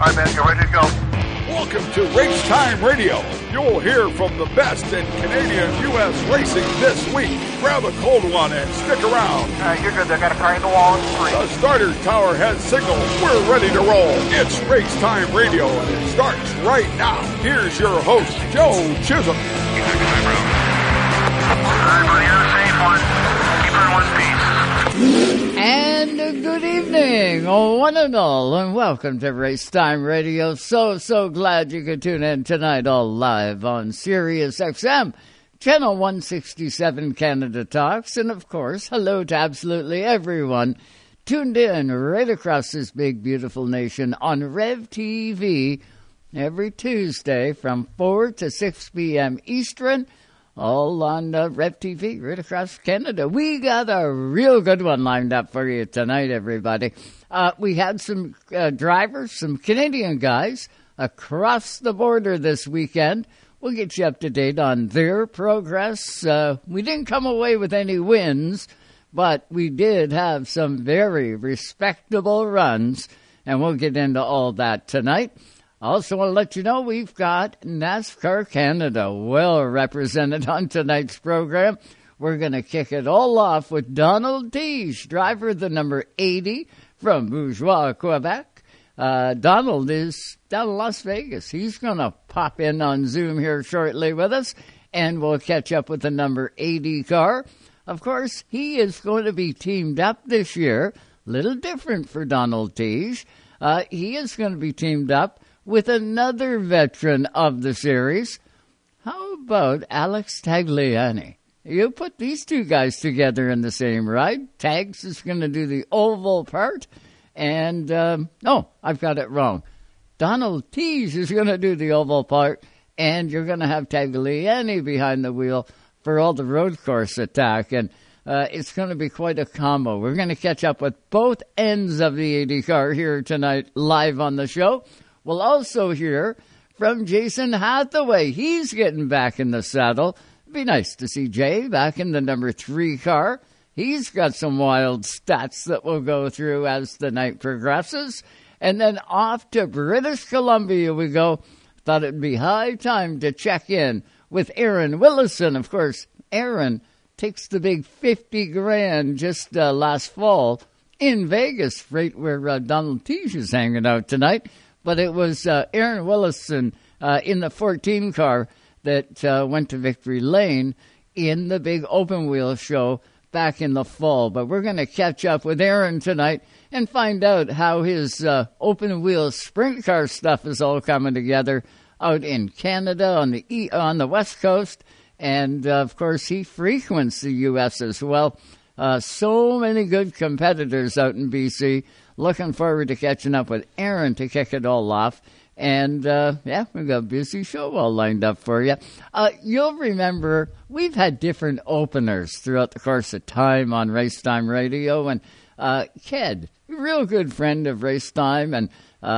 All right, man, you're ready to go. Welcome to Race Time Radio. You'll hear from the best in Canadian U.S. racing this week. Grab a cold one and stick around. You're good. They got a car in the wall in 3. The starter tower has signaled. We're ready to roll. It's Race Time Radio, and it starts right now. Here's your host, Joe Chisholm. All right, buddy, have a safe one. Keep her in one piece. And good evening, one and all, and welcome to Race Time Radio. So glad you could tune in tonight, all live on Sirius XM, Channel 167 Canada Talks, and of course, hello to absolutely everyone tuned in right across this big, beautiful nation on Rev TV every Tuesday from 4 to 6 p.m. Eastern, all on Rev TV right across Canada. We got a real good one lined up for you tonight, everybody. We had some drivers, some Canadian guys across the border this weekend. We'll get you up to date on their progress. We didn't come away with any wins, but we did have some very respectable runs, and we'll get into all that tonight. I also want to let you know we've got NASCAR Canada well represented on tonight's program. We're going to kick it all off with Donald Tige, driver the number 80 from Bourgeois, Quebec. Donald is down in Las Vegas. He's going to pop in on Zoom here shortly with us, and we'll catch up with the number 80 car. Of course, he is going to be teamed up this year. A little different for Donald Tige. He is going to be teamed up with another veteran of the series. How about Alex Tagliani? You put these two guys together in the same ride. Tags is going to do the oval part. And, no, I've got it wrong. Donald Tige is going to do the oval part. And you're going to have Tagliani behind the wheel for all the road course attack. And it's going to be quite a combo. We're going to catch up with both ends of the 80 car here tonight live on the show. We'll also hear from Jason Hathaway. He's getting back in the saddle. It'd be nice to see Jay back in the number 3 car. He's got some wild stats that we'll go through as the night progresses. And then off to British Columbia we go. Thought it'd be high time to check in with Aaron Willison. Of course, Aaron takes the big 50 grand just last fall in Vegas, right where Donald Tige is hanging out tonight. But it was Aaron Willison in the 14 car that went to Victory Lane in the big open wheel show back in the fall. But we're going to catch up with Aaron tonight and find out how his open wheel sprint car stuff is all coming together out in Canada on the West Coast. And, of course, he frequents the U.S. as well. So many good competitors out in BC. Looking forward to catching up with Aaron to kick it all off. And, yeah, we've got a busy show all lined up for you. You'll remember we've had different openers throughout the course of time on Race Time Radio. And Ked, a real good friend of Race Time, and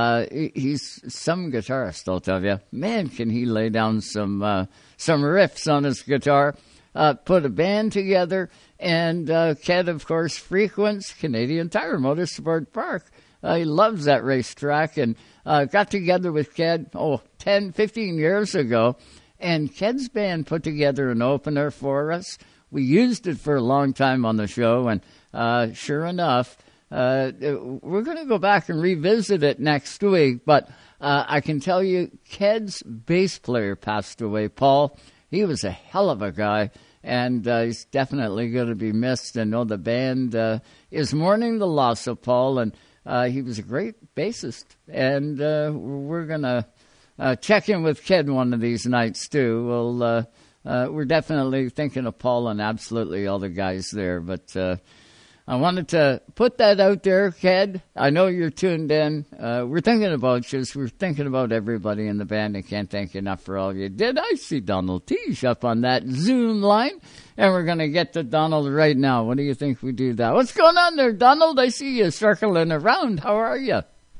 he's some guitarist, I'll tell you. Man, can he lay down some riffs on his guitar. Put a band together. And Ked, of course, frequents Canadian Tire Motorsport Park. He loves that racetrack, and got together with Ked, 10, 15 years ago. And Ked's band put together an opener for us. We used it for a long time on the show, and sure enough, we're going to go back and revisit it next week. But I can tell you, Ked's bass player passed away, Paul. He was a hell of a guy. And he's definitely going to be missed. And the band is mourning the loss of Paul, and he was a great bassist. And we're going to check in with Ked one of these nights, too. We're definitely thinking of Paul and absolutely all the guys there. But I wanted to put that out there, Ked. I know you're tuned in. We're thinking about you. We're thinking about everybody in the band. I can't thank you enough for all you did. I see Donald Tige up on that Zoom line, and we're going to get to Donald right now. What do you think we do that? What's going on there, Donald? I see you circling around. How are you?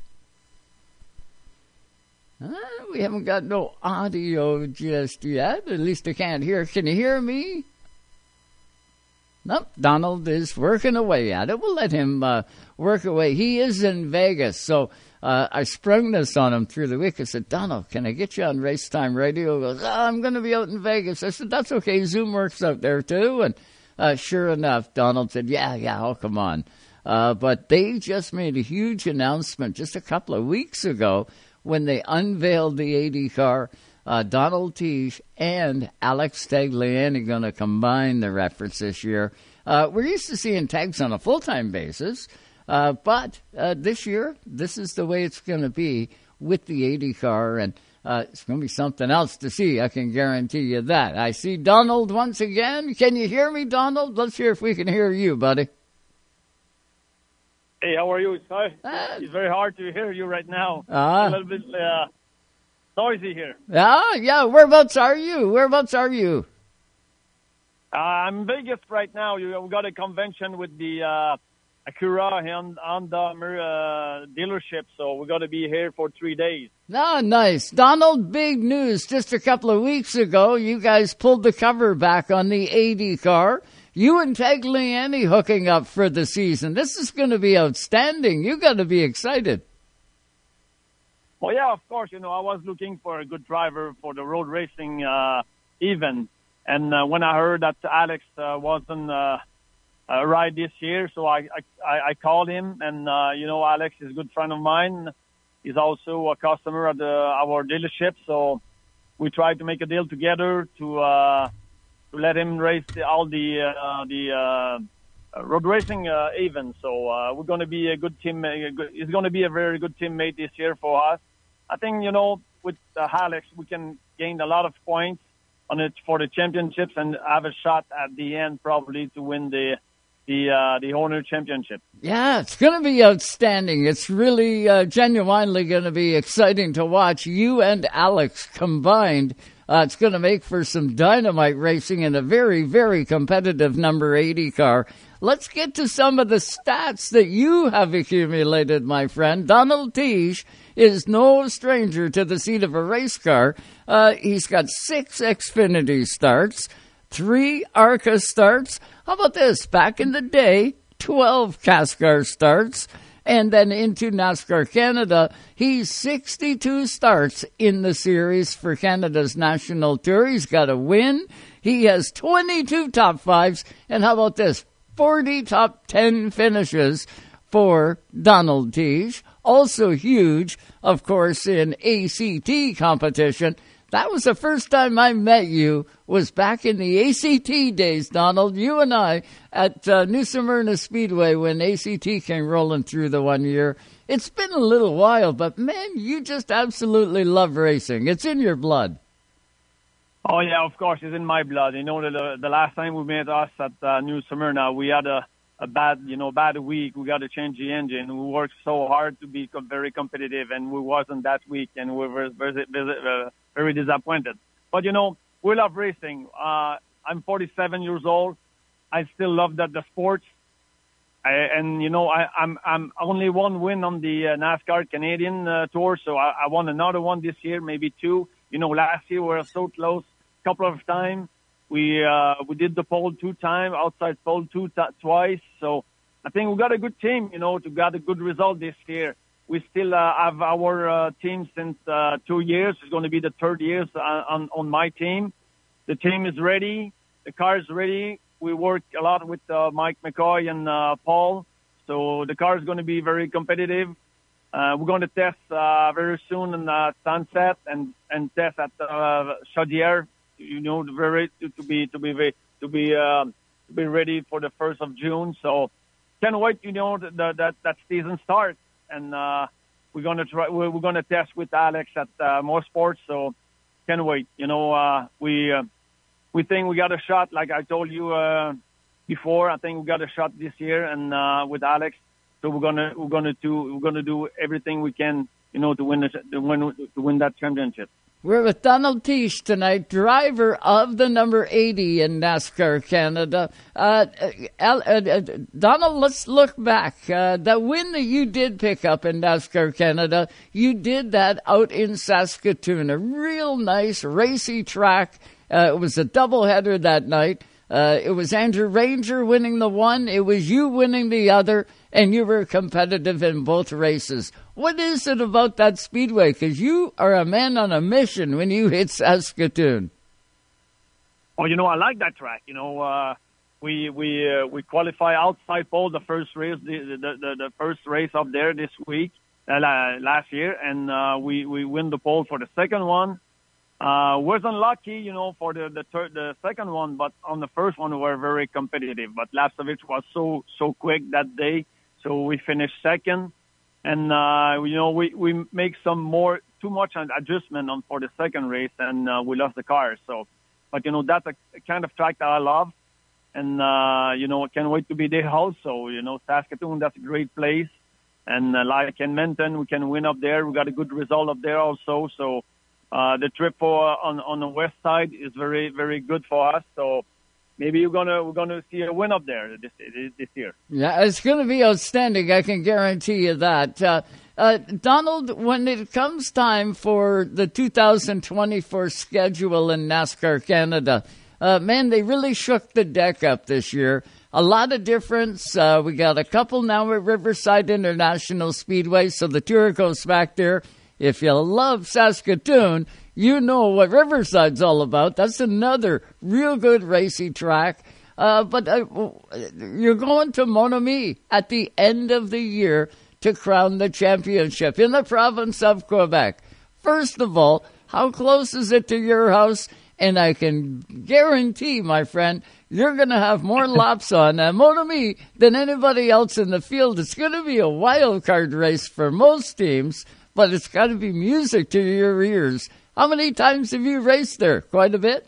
We haven't got no audio just yet. At least I can't hear. Can you hear me? Nope, Donald is working away at it. We'll let him work away. He is in Vegas, so I sprung this on him through the week. I said, Donald, can I get you on Race Time Radio? He goes, I'm going to be out in Vegas. I said, that's okay. Zoom works out there, too. And sure enough, Donald said, yeah, I'll come on. But they just made a huge announcement just a couple of weeks ago when they unveiled the 80 car. Donald Teach and Alex Tagliani going to combine the efforts this year. We're used to seeing tags on a full-time basis, but this year, this is the way it's going to be with the 80 car, and it's going to be something else to see. I can guarantee you that. I see Donald once again. Can you hear me, Donald? Let's hear if we can hear you, buddy. Hey, how are you? It's very hard to hear you right now. A little bit noisy here. Yeah. Whereabouts are you? I'm in Vegas right now. We got a convention with the Acura and Honda dealership, so we got to be here for 3 days. Nice. Donald, big news. Just a couple of weeks ago, you guys pulled the cover back on the 80 car. You and Tagliani hooking up for the season. This is going to be outstanding. You got to be excited. Well, yeah, of course. I was looking for a good driver for the road racing event. And when I heard that Alex wasn't ride this year, so I called him. And, Alex is a good friend of mine. He's also a customer at our dealership. So we tried to make a deal together to let him race all the road racing events. So we're going to be a good team. It's going to be a very good teammate this year for us. I think, with Alex, we can gain a lot of points on it for the championships and have a shot at the end probably to win the owner championship. Yeah, it's going to be outstanding. It's really genuinely going to be exciting to watch you and Alex combined. It's going to make for some dynamite racing in a very, very competitive number 80 car. Let's get to some of the stats that you have accumulated, my friend. Donald Teach is no stranger to the seat of a race car. He's got 6 Xfinity starts, 3 ARCA starts. How about this? Back in the day, 12 CASCAR starts. And then into NASCAR Canada, he's 62 starts in the series for Canada's National Tour. He's got a win. He has 22 top 5s. And how about this? 40 top 10 finishes for Donald Teach. Also huge, of course, in ACT competition. That was the first time I met you, was back in the ACT days, Donald. You and I at New Smyrna Speedway when ACT came rolling through the 1 year. It's been a little while, but man, you just absolutely love racing. It's in your blood. Oh, yeah, of course, it's in my blood. The last time we met us at New Smyrna, we had a bad week. We got to change the engine. We worked so hard to be very competitive, and we wasn't that week, and we were very disappointed. But, we love racing. I'm 47 years old. I still love the sport. I'm only one win on the NASCAR Canadian Tour, so I won another one this year, maybe 2. Last year we were so close a couple of times. We did the pole 2 times, outside pole twice. So I think we got a good team, to get a good result this year. We still have our team since 2 years. It's going to be the 3rd year on my team. The team is ready. The car is ready. We work a lot with Mike McCoy and Paul. So the car is going to be very competitive. We're going to test very soon in Sunset and test at Chaudière. To be ready for the 1st of June. So can't wait. That season starts, and we're gonna try. We're gonna test with Alex at Motorsports. So can't wait. We think we got a shot. Like I told you before, I think we got a shot this year, and with Alex. So we're gonna do everything we can, to win that championship. We're with Donald Teach tonight, driver of the number 80 in NASCAR Canada. Donald, let's look back. The win that you did pick up in NASCAR Canada, you did that out in Saskatoon, a real nice racy track. It was a doubleheader that night. It was Andrew Ranger winning the one. It was you winning the other, and you were competitive in both races. What is it about that speedway? Because you are a man on a mission when you hit Saskatoon. Oh, I like that track. We qualify outside pole the first race, the first race up there this week, last year, and we win the pole for the second one. Wasn't lucky, for the second one, but on the first one we were very competitive. But Lapcevich was so quick that day, so we finished second. And we make too much adjustment for the second race, and we lost the car. So, but that's a kind of track that I love, and I can't wait to be there also. Saskatoon, that's a great place, and like in Edmonton, we can win up there. We got a good result up there also. So. The trip on the west side is very, very good for us. So maybe we're gonna see a win up there this year. Yeah, it's going to be outstanding. I can guarantee you that. Donald, when it comes time for the 2024 schedule in NASCAR Canada, man, they really shook the deck up this year. A lot of difference. We got a couple now at Riverside International Speedway, so the tour goes back there. If you love Saskatoon, you know what Riverside's all about. That's another real good racy track. But you're going to Mon-Ami at the end of the year to crown the championship in the province of Quebec. First of all, how close is it to your house? And I can guarantee, my friend, you're going to have more laps on Mon-Ami than anybody else in the field. It's going to be a wild card race for most teams, but it's got to be music to your ears. How many times have you raced there? Quite a bit?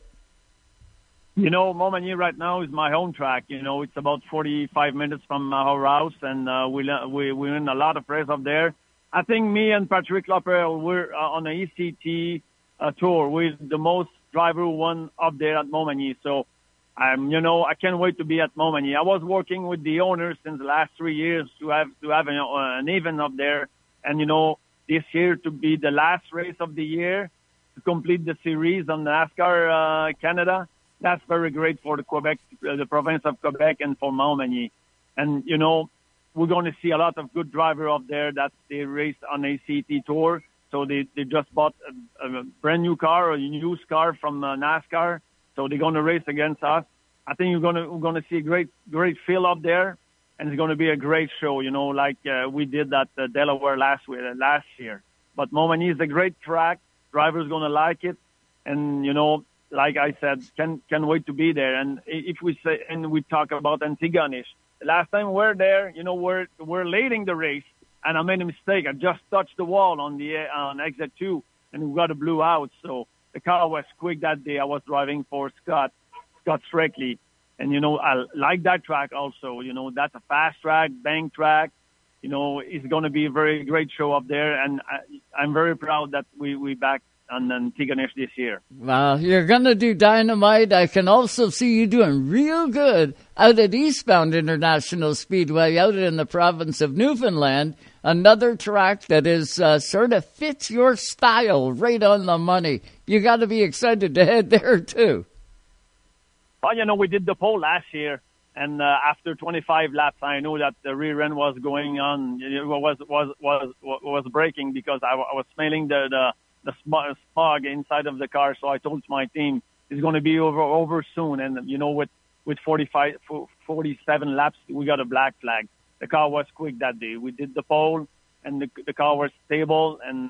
Montmagny right now is my home track. It's about 45 minutes from our house, and we win a lot of races up there. I think me and Patrick Lapierre, we're on the ECT tour. We're the most driver who won up there at Montmagny. So, I can't wait to be at Montmagny. I was working with the owners since the last 3 years to have an event up there, and this year to be the last race of the year to complete the series on NASCAR Canada. That's very great for the province of Quebec, and for Montmagny. And, we're going to see a lot of good drivers up there that they raced on ACT Tour. So they just bought a brand new car or a used car from NASCAR. So they're going to race against us. I think we're going to see a great field up there. And it's going to be a great show, like we did at Delaware last year. But Montmagny is a great track. Drivers going to like it. And, like I said, can wait to be there. And if we talk about Antigonish, the last time we're there, we're leading the race. And I made a mistake. I just touched the wall on exit 2, and we got a blue out. So the car was quick that day. I was driving for Scott Strictly. And, I like that track also. That's a fast track, bank track. It's going to be a very great show up there. And I'm very proud that we back on Antigonish this year. Well, you're going to do dynamite. I can also see you doing real good out at Eastbound International Speedway out in the province of Newfoundland. Another track that is sort of fits your style, right on the money. You got to be excited to head there, too. Well, we did the pole last year, and after 25 laps, I knew that the rear end was going on. It was breaking because I was smelling the smog inside of the car. So I told my team it's going to be over soon. And with 47 laps, we got a black flag. The car was quick that day. We did the pole, and the car was stable, and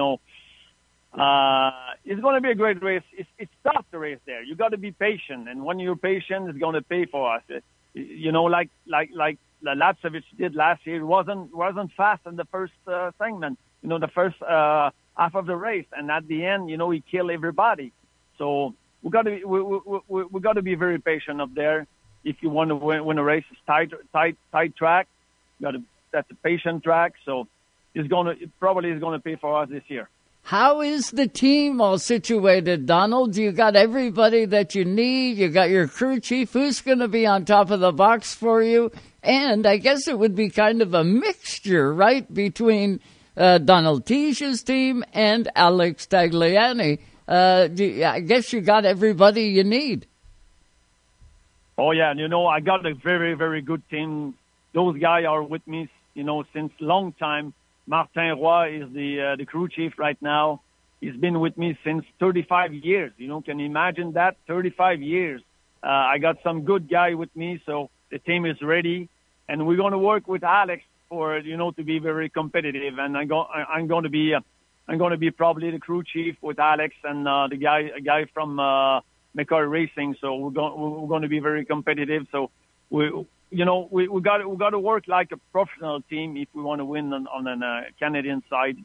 it's going to be a great race. It's tough to race there. You got to be patient, and when you're patient, it's going to pay for us. Like Lapcevich did last year. It wasn't fast in the first segment. The first half of the race, and at the end, he killed everybody. So we got to be very patient up there. If you want to win a race, it's tight track. That's a patient track. So it probably is going to pay for us this year. How is the team all situated, Donald? You got everybody that you need. You got your crew chief. Who's going to be on top of the box for you? And I guess it would be kind of a mixture, right, between Donald Tige's team and Alex Tagliani. I guess you got everybody you need. Oh, yeah. You know, I got a very, very good team. Those guys are with me, you know, since long time. Martin Roy is the crew chief right now. He's been with me since 35 years. You know, can you imagine that? 35 years. I got some good guy with me, so the team is ready. And we're going to work with Alex for, you know, to be very competitive. And I'm going to be probably the crew chief with Alex and a guy from McCoy Racing. So we're going to be very competitive. So we got to work like a professional team if we want to win on a Canadian side.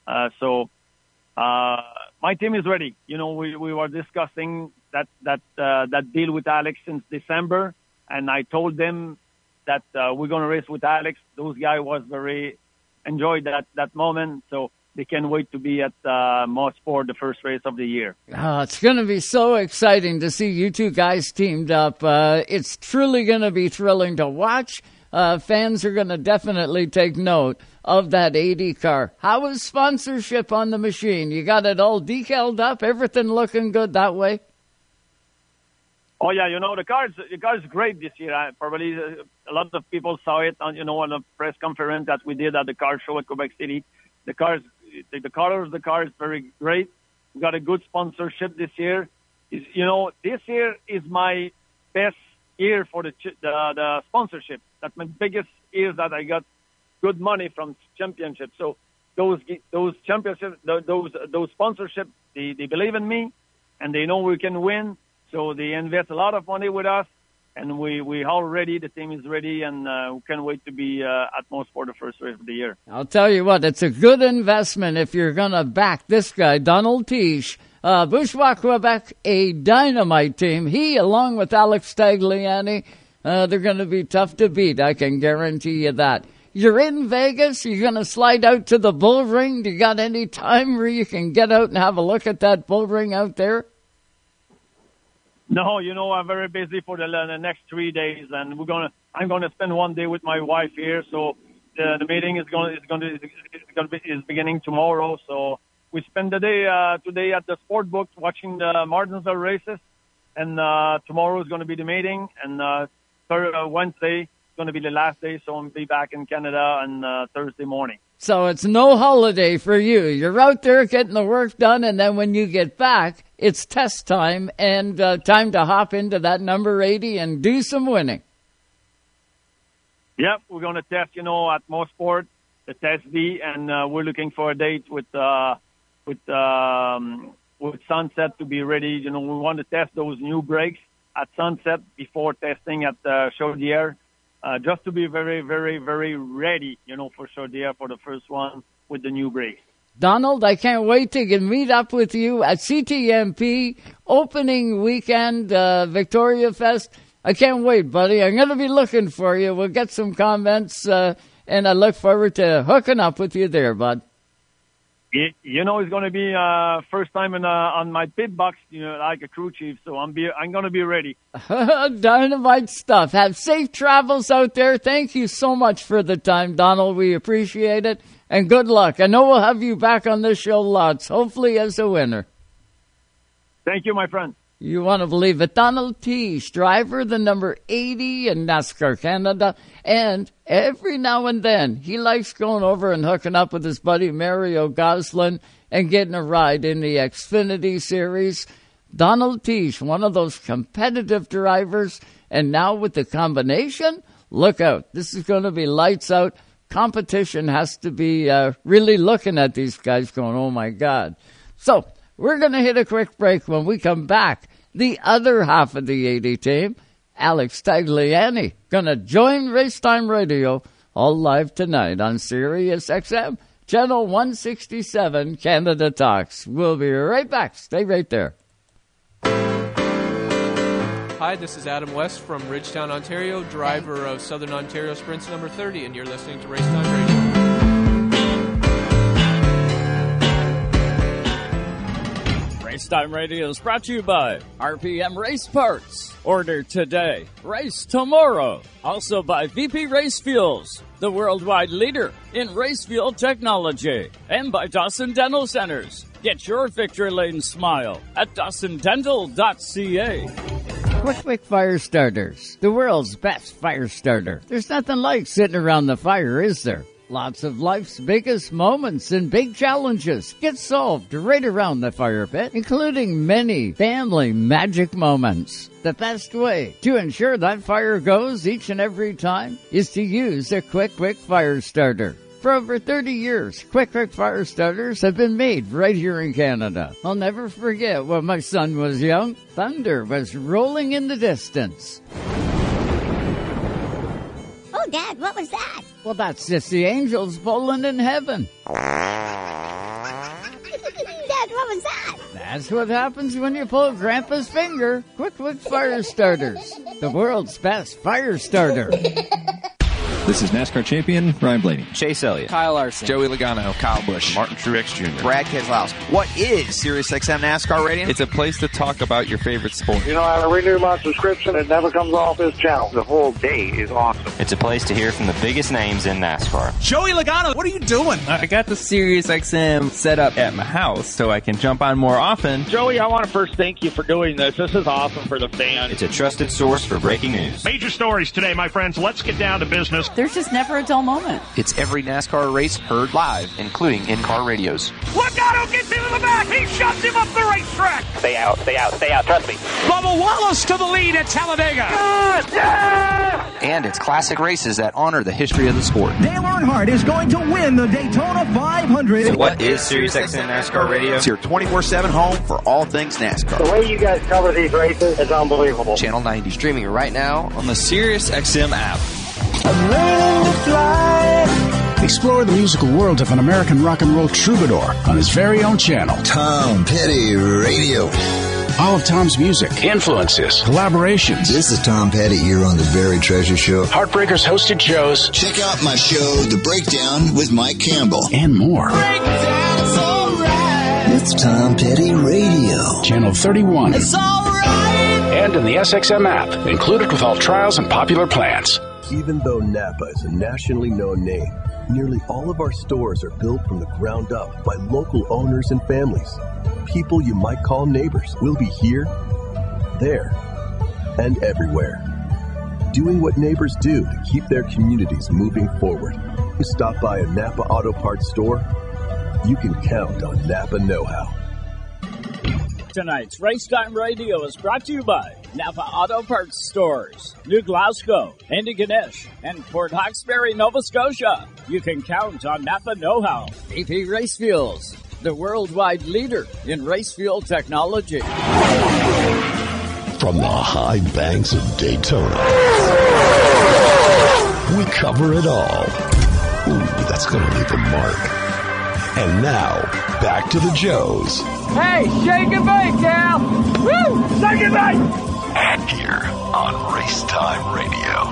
My team is ready. You know, we were discussing that deal with Alex since December, and I told them that we're going to race with Alex. Those guys was very enjoyed that moment, so they can't wait to be at Mosport, the first race of the year. Oh, it's going to be so exciting to see you two guys teamed up. It's truly going to be thrilling to watch. Fans are going to definitely take note of that 80 car. How is sponsorship on the machine? You got it all decaled up, everything looking good that way? Oh yeah, you know, the car's great this year. Probably a lot of people saw it on the press conference that we did at the car show at Quebec City. The colors of the car is very great. We got a good sponsorship this year. This year is my best year for the sponsorship. That's my biggest year that I got good money from championships. So those championships, those sponsorships, they believe in me, and they know we can win. So they invest a lot of money with us, and we all ready. The team is ready, and we can't wait to be at Mosport the first race of the year. I'll tell you what, it's a good investment if you're going to back this guy, Donald Tiche. Bourgeois Quebec, a dynamite team. He, along with Alex Tagliani, they're going to be tough to beat. I can guarantee you that. You're in Vegas. You're going to slide out to the bull ring. Do you got any time where you can get out and have a look at that bull ring out there? No, I'm very busy for the next 3 days, and I'm gonna spend one day with my wife here. So the meeting is beginning tomorrow. So we spend the day today at the sport book watching the Martinsville races, and tomorrow is going to be the meeting, and Wednesday is going to be the last day. So I'll be back in Canada on Thursday morning. So it's no holiday for you. You're out there getting the work done, and then when you get back, it's test time and time to hop into that number 80 and do some winning. Yep, we're going to test, at Mosport, the Test D, and we're looking for a date with Sunset to be ready. We want to test those new brakes at Sunset before testing at Chaudière. Just to be very, very, very ready, for Chaudière for the first one with the new brakes. Donald, I can't wait to meet up with you at CTMP opening weekend, Victoria Fest. I can't wait, buddy. I'm going to be looking for you. We'll get some comments, and I look forward to hooking up with you there, bud. It's going to be first time on my pit box, like a crew chief. So I'm going to be ready. Dynamite stuff. Have safe travels out there. Thank you so much for the time, Donald. We appreciate it, and good luck. I know we'll have you back on this show lots, hopefully as a winner. Thank you, my friend. You want to believe it. Donald Tiche, driver, the number 80 in NASCAR Canada. And every now and then, he likes going over and hooking up with his buddy Mario Gosselin and getting a ride in the Xfinity Series. Donald Tiche, one of those competitive drivers. And now with the combination, look out. This is going to be lights out. Competition has to be really looking at these guys going, oh, my God. So we're going to hit a quick break. When we come back, the other half of the 80 team, Alex Tagliani, going to join Racetime Radio, all live tonight on Sirius XM, Channel 167, Canada Talks. We'll be right back. Stay right there. Hi, this is Adam West from Ridgetown, Ontario, driver of Southern Ontario Sprints number 30, and you're listening to Racetime Radio. Racetime Radio is brought to you by RPM Race Parts. Order today, race tomorrow. Also by VP Race Fuels, the worldwide leader in race fuel technology. And by Dawson Dental Centers. Get your victory lane smile at dawsondental.ca. Quick Fire Starters, the world's best fire starter. There's nothing like sitting around the fire, is there? Lots of life's biggest moments and big challenges get solved right around the fire pit, including many family magic moments. The best way to ensure that fire goes each and every time is to use a Quick Fire Starter. For over 30 years, Quick Fire Starters have been made right here in Canada. I'll never forget when my son was young. Thunder was rolling in the distance. Oh, Dad, what was that? Well, that's just the angels bowling in heaven. Dad, what was that? That's what happens when you pull Grandpa's finger. Quick Fire Starters, the world's best fire starter. This is NASCAR champion Ryan Blaney. Chase Elliott. Kyle Larson. Joey Logano. Kyle Busch. Martin Truex Jr. Brad Keselowski. What is SiriusXM NASCAR Radio? It's a place to talk about your favorite sport. You know, I renew my subscription. It never comes off this channel. The whole day is awesome. It's a place to hear from the biggest names in NASCAR. Joey Logano, what are you doing? I got the SiriusXM set up at my house so I can jump on more often. Joey, I want to first thank you for doing this. This is awesome for the fans. It's a trusted source for breaking news. Major stories today, my friends. Let's get down to business. There's just never a dull moment. It's every NASCAR race heard live, including in-car radios. Logano gets into the back. He shoves him up the racetrack. Stay out. Trust me. Bubba Wallace to the lead at Talladega. And it's classic races that honor the history of the sport. Dale Earnhardt is going to win the Daytona 500. So what is SiriusXM NASCAR Radio? It's your 24/7 home for all things NASCAR. The way you guys cover these races is unbelievable. Channel 90, streaming right now on the SiriusXM app. I'm learning to fly. Explore the musical world of an American rock and roll troubadour on his very own channel. Tom Petty Radio. All of Tom's music, influences, collaborations. This is Tom Petty here on The Buried Treasure Show. Heartbreakers hosted shows. Check out my show, The Breakdown with Mike Campbell. And more. Breakdown's alright. It's Tom Petty Radio. Channel 31. It's alright. And in the SXM app, included with all trials and popular plans. Even though Napa is a nationally known name, nearly all of our stores are built from the ground up by local owners and families. People you might call neighbors will be here, there, and everywhere. Doing what neighbors do to keep their communities moving forward. You stop by a Napa Auto Parts store, you can count on Napa know-how. Tonight's Racetime Radio is brought to you by Napa Auto Parts Stores, New Glasgow, Antigonish, and Port Hawkesbury, Nova Scotia. You can count on Napa know-how. BP Race Fuels, the worldwide leader in race fuel technology. From the high banks of Daytona, we cover it all. Ooh, that's going to leave a mark. And now, back to the Joes. Hey, say goodbye, Cal. Woo! Say goodbye. Here on Racetime Radio.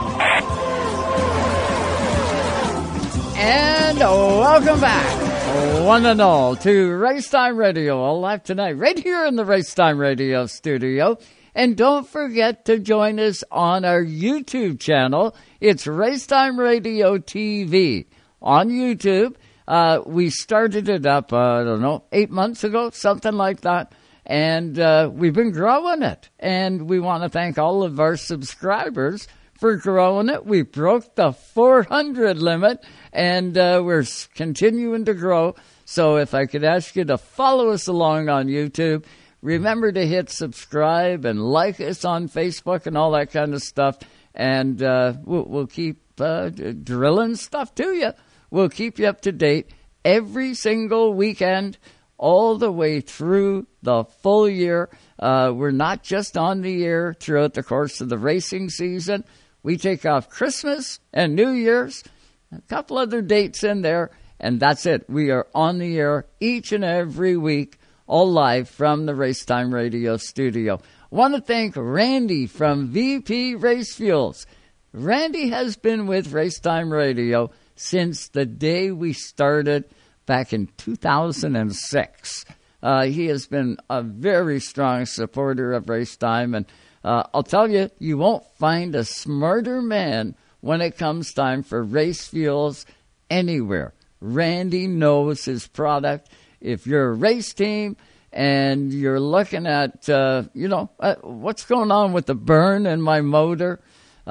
And welcome back, one and all, to Racetime Radio, all live tonight, right here in the Racetime Radio studio. And don't forget to join us on our YouTube channel. It's Racetime Radio TV on YouTube. We started it up, 8 months ago, something like that. And we've been growing it. And we want to thank all of our subscribers for growing it. We broke the 400 limit, and we're continuing to grow. So if I could ask you to follow us along on YouTube, remember to hit subscribe and like us on Facebook and all that kind of stuff. And we'll keep drilling stuff to you. We'll keep you up to date every single weekend, all the way through the full year. We're not just on the air throughout the course of the racing season. We take off Christmas and New Year's, a couple other dates in there, and that's it. We are on the air each and every week, all live from the Racetime Radio studio. Want to thank Randy from VP Race Fuels. Randy has been with Racetime Radio since the day we started back in 2006. He has been a very strong supporter of Racetime, and I'll tell you, you won't find a smarter man when it comes time for race fuels anywhere. Randy knows his product. If you're a race team, and you're looking at, what's going on with the burn in my motor,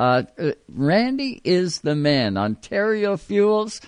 Randy is the man. Ontario Fuels,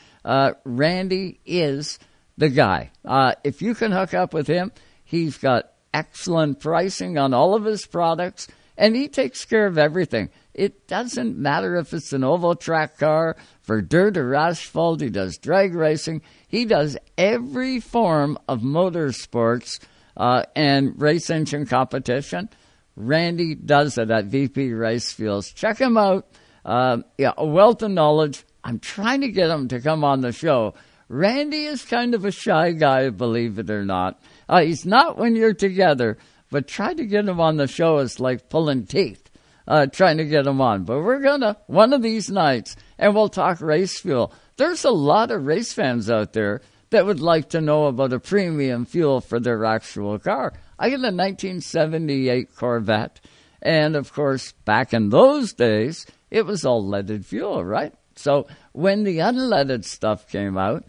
Randy is the guy. If you can hook up with him, he's got excellent pricing on all of his products, and he takes care of everything. It doesn't matter if it's an oval track car, for dirt or asphalt. He does drag racing. He does every form of motorsports and race engine competition. Randy does it at VP Race Fuels. Check him out. A wealth of knowledge. I'm trying to get him to come on the show. Randy is kind of a shy guy, believe it or not. He's not when you're together, but try to get him on the show is like pulling teeth, trying to get him on. But we're going to, one of these nights, and we'll talk race fuel. There's a lot of race fans out there that would like to know about a premium fuel for their actual car. I got a 1978 Corvette, and of course, back in those days, it was all leaded fuel, right? So when the unleaded stuff came out,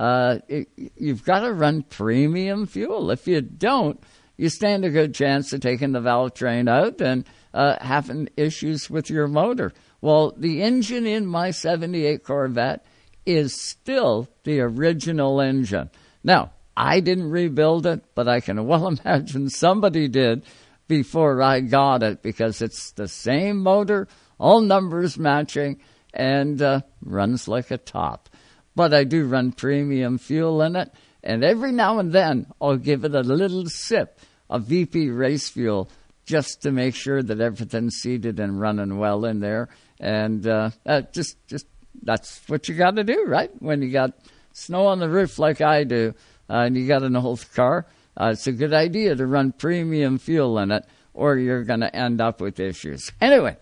you've got to run premium fuel. If you don't, you stand a good chance of taking the valve train out and having issues with your motor. Well, the engine in my 78 Corvette is still the original engine. Now, I didn't rebuild it, but I can well imagine somebody did before I got it, because it's the same motor, all numbers matching, and runs like a top. But I do run premium fuel in it, and every now and then I'll give it a little sip of VP Race Fuel just to make sure that everything's seated and running well in there. And just that's what you got to do, right? When you got snow on the roof like I do, and you got an old car, it's a good idea to run premium fuel in it, or you're going to end up with issues. Anyway,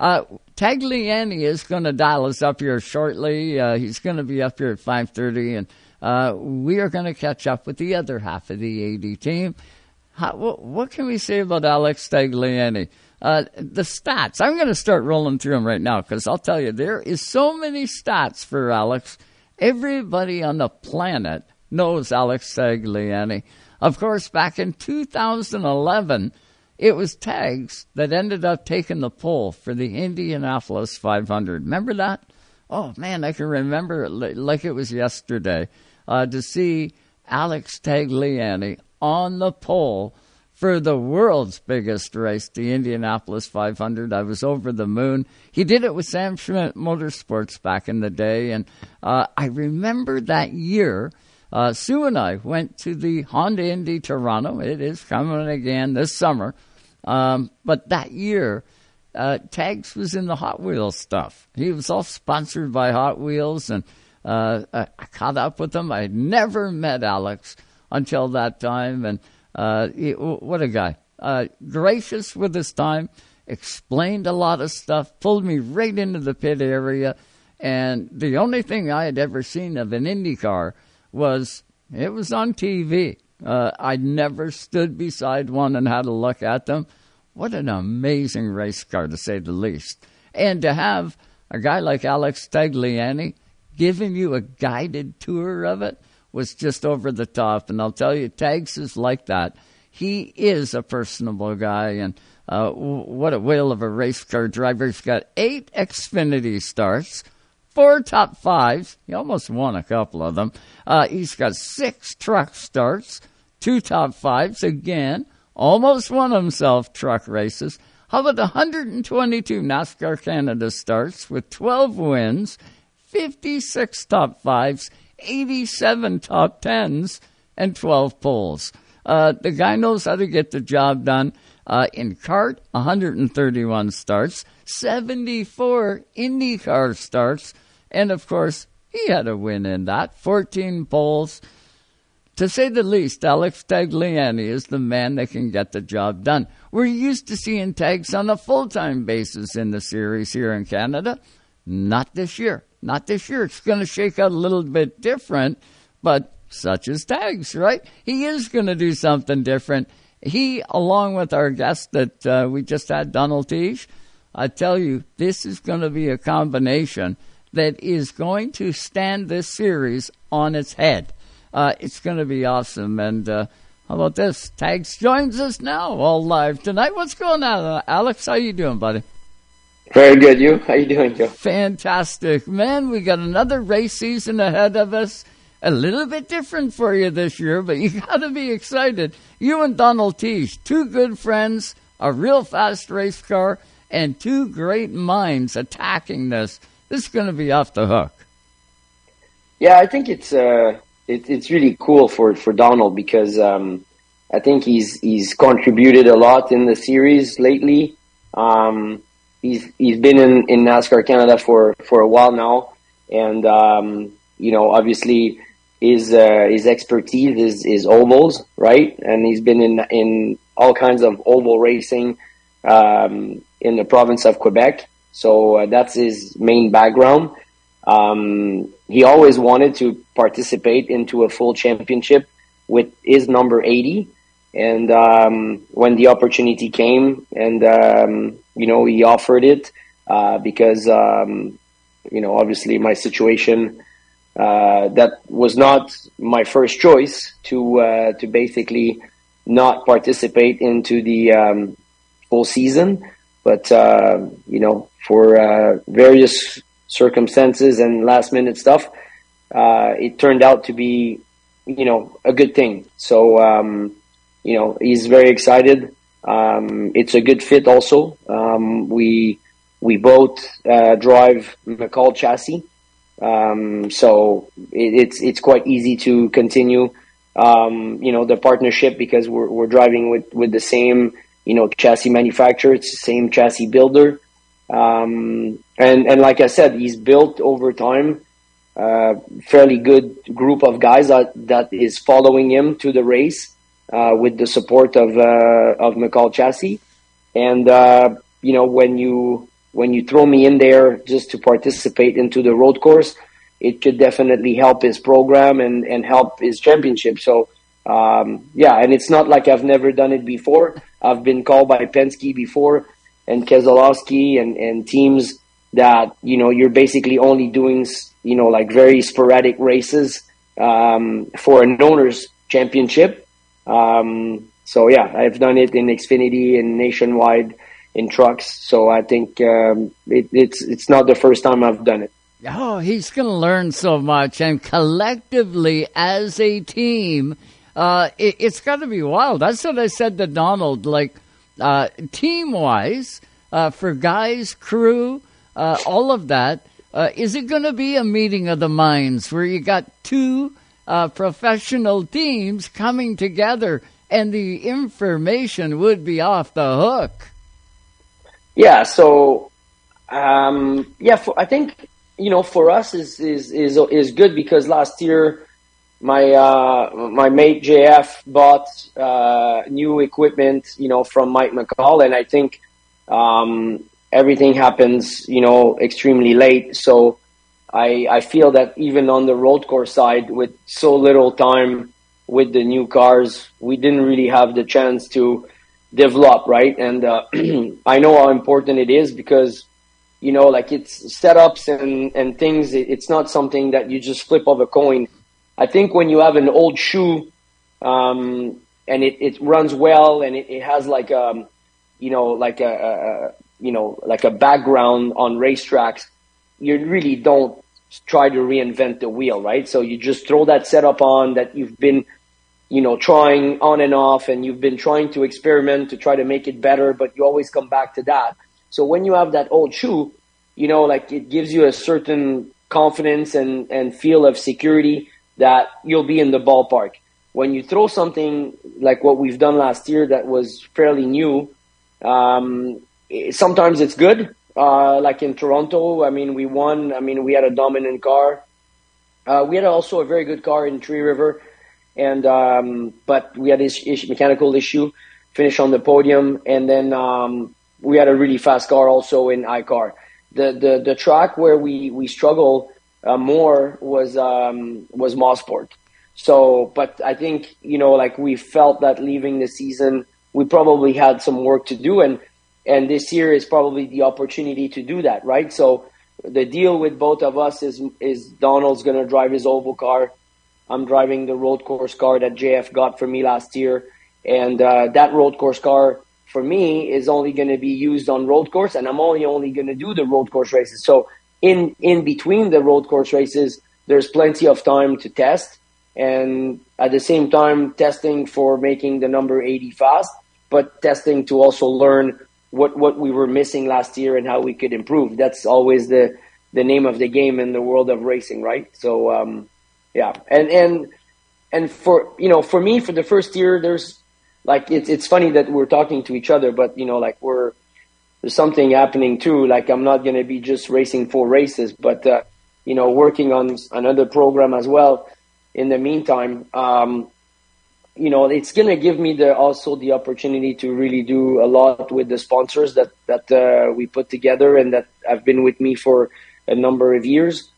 Tagliani is going to dial us up here shortly. He's going to be up here at 5:30, and we are going to catch up with the other half of the AD team. What can we say about Alex Tagliani? The stats. I'm going to start rolling through them right now, because I'll tell you, there is so many stats for Alex. Everybody on the planet knows Alex Tagliani. Of course, back in 2011, it was Tags that ended up taking the pole for the Indianapolis 500. Remember that? Oh, man, I can remember it like it was yesterday, to see Alex Tagliani on the pole for the world's biggest race, the Indianapolis 500. I was over the moon. He did it with Sam Schmidt Motorsports back in the day, and I remember that year, Sue and I went to the Honda Indy Toronto. It is coming again this summer. But that year, Tags was in the Hot Wheels stuff. He was all sponsored by Hot Wheels, and I caught up with him. I had never met Alex until that time, and what a guy. Gracious with his time, explained a lot of stuff, pulled me right into the pit area, and the only thing I had ever seen of an Indy car was it was on TV. I'd never stood beside one and had a look at them. What an amazing race car, to say the least. And to have a guy like Alex Tagliani giving you a guided tour of it was just over the top. And I'll tell you, Tags is like that. He is a personable guy, and what a whale of a race car driver. He's got 8 Xfinity starts, 4 top 5s. He almost won a couple of them. He's got 6 truck starts, 2 top 5s. Again, almost won himself truck races. How about 122 NASCAR Canada starts with 12 wins, 56 top 5s, 87 top 10s, and 12 poles. The guy knows how to get the job done. In kart, 131 starts, 74 IndyCar starts, and of course, he had a win in that, 14 poles. To say the least, Alex Tagliani is the man that can get the job done. We're used to seeing Tags on a full-time basis in the series here in Canada. Not this year. Not this year. It's going to shake out a little bit different, but such is Tags, right? He is going to do something different. He, along with our guest that we just had, Donald Teague, I tell you, this is going to be a combination that is going to stand this series on its head. It's going to be awesome, and How about this? Tags joins us now, all live tonight. What's going on, Alex? How you doing, buddy? Very good. You? How you doing, Joe? Fantastic. Man, we got another race season ahead of us. A little bit different for you this year, but you got to be excited. You and Donald Teach, two good friends, a real fast race car, and two great minds attacking this. This is going to be off the hook. Yeah, I think it's really cool for Donald because I think he's contributed a lot in the series lately. He's been in NASCAR Canada for a while now, and obviously his expertise is ovals, right? And he's been in all kinds of oval racing in the province of Quebec, so that's his main background. He always wanted to participate into a full championship with his number 80. And when the opportunity came and, he offered it because, obviously my situation, that was not my first choice to basically not participate into the full season. But, for various circumstances and last minute stuff, it turned out to be, a good thing. So, he's very excited. It's a good fit also. We both drive McCall chassis. So it's quite easy to continue, the partnership because we're driving with the same, chassis manufacturer. It's the same chassis builder. And like I said, he's built over time fairly good group of guys that is following him to the race with the support of McCall Chassis. And when you throw me in there just to participate into the road course, it could definitely help his program and help his championship. So and it's not like I've never done it before. I've been called by Penske before and Keselowski and teams that, you're basically only doing, like very sporadic races for an owner's championship. I've done it in Xfinity and Nationwide in trucks. So I think it's not the first time I've done it. Oh, he's going to learn so much. And collectively as a team, it's got to be wild. That's what I said to Donald, team-wise, for guys, crew, all of that. Is it going to be a meeting of the minds where you got two professional teams coming together and the information would be off the hook? Yeah. So, I think, for us is good because last year my mate JF bought new equipment, from Mike McCall, and I think everything happens, extremely late. So I feel that even on the road course side, with so little time with the new cars, we didn't really have the chance to develop, right? And I know how important it is because, it's setups and things. It's not something that you just flip of a coin. I think when you have an old shoe and it runs well and it has like a background on racetracks, you really don't try to reinvent the wheel, right? So you just throw that setup on that you've been, trying on and off, and you've been trying to experiment to try to make it better, but you always come back to that. So when you have that old shoe, it gives you a certain confidence and feel of security that you'll be in the ballpark. When you throw something like what we've done last year that was fairly new, sometimes it's good. Like in Toronto, we won. We had a dominant car. We had also a very good car in Tree River, and but we had this mechanical issue, finished on the podium, and then we had a really fast car also in iCar. The track where we struggle more was Mosport. So, but I think we felt that leaving the season, we probably had some work to do, and this year is probably the opportunity to do that, right? So the deal with both of us is Donald's going to drive his oval car. I'm driving the road course car that JF got for me last year. And that road course car, for me, is only going to be used on road course, and I'm only going to do the road course races. So in between the road course races, there's plenty of time to test, and at the same time, testing for making the number 80 fast, but testing to also learn what we were missing last year and how we could improve. That's always the name of the game in the world of racing, right? So, yeah. And for, for me, for the first year, there's, like, it's funny that we're talking to each other, but, like, there's something happening too. Like, I'm not going to be just racing 4 races, but, working on another program as well in the meantime. It's going to give me also the opportunity to really do a lot with the sponsors that we put together and that have been with me for a number of years.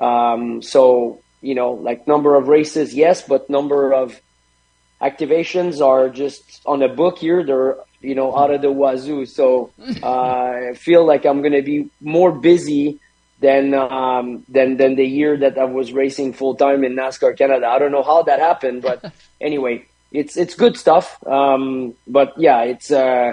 So, like, number of races, yes, but number of activations are just on a book here. They're, out of the wazoo. So I feel like I'm going to be more busy than the year that I was racing full time in NASCAR Canada. I don't know how that happened, but anyway, it's good stuff. But yeah, it's,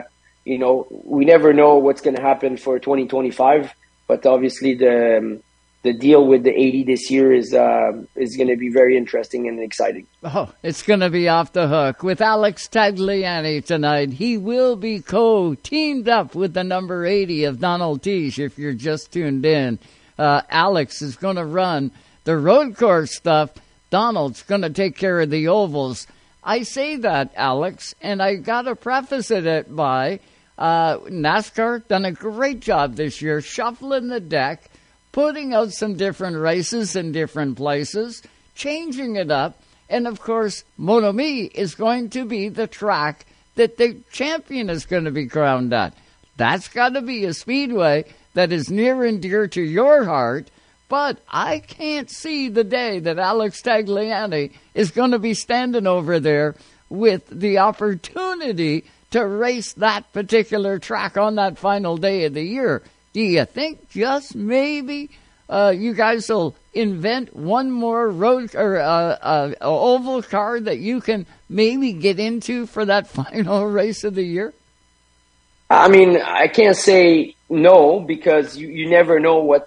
we never know what's going to happen for 2025, but obviously the deal with the 80 this year is going to be very interesting and exciting. Oh, it's going to be off the hook. With Alex Tagliani tonight, he will be teamed up with the number 80 of Donald Teach, if you're just tuned in. Alex is going to run the road course stuff. Donald's going to take care of the ovals. I say that, Alex, and I got to preface it by NASCAR done a great job this year shuffling the deck, putting out some different races in different places, changing it up. And, of course, Monomi is going to be the track that the champion is going to be crowned at. That's got to be a speedway that is near and dear to your heart. But I can't see the day that Alex Tagliani is going to be standing over there with the opportunity to race that particular track on that final day of the year. Do you think just maybe you guys will invent one more road or oval car that you can maybe get into for that final race of the year? I mean, I can't say no, because you never know what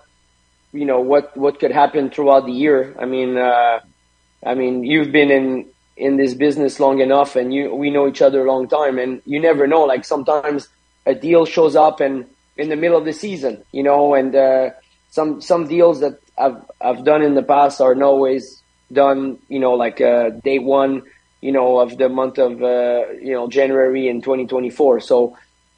could happen throughout the year. I mean, you've been in this business long enough, and we know each other a long time, and you never know. Like, sometimes a deal shows up and in the middle of the season, and some deals that I've done in the past are not always done, like day one, of the month of January in 2024. So,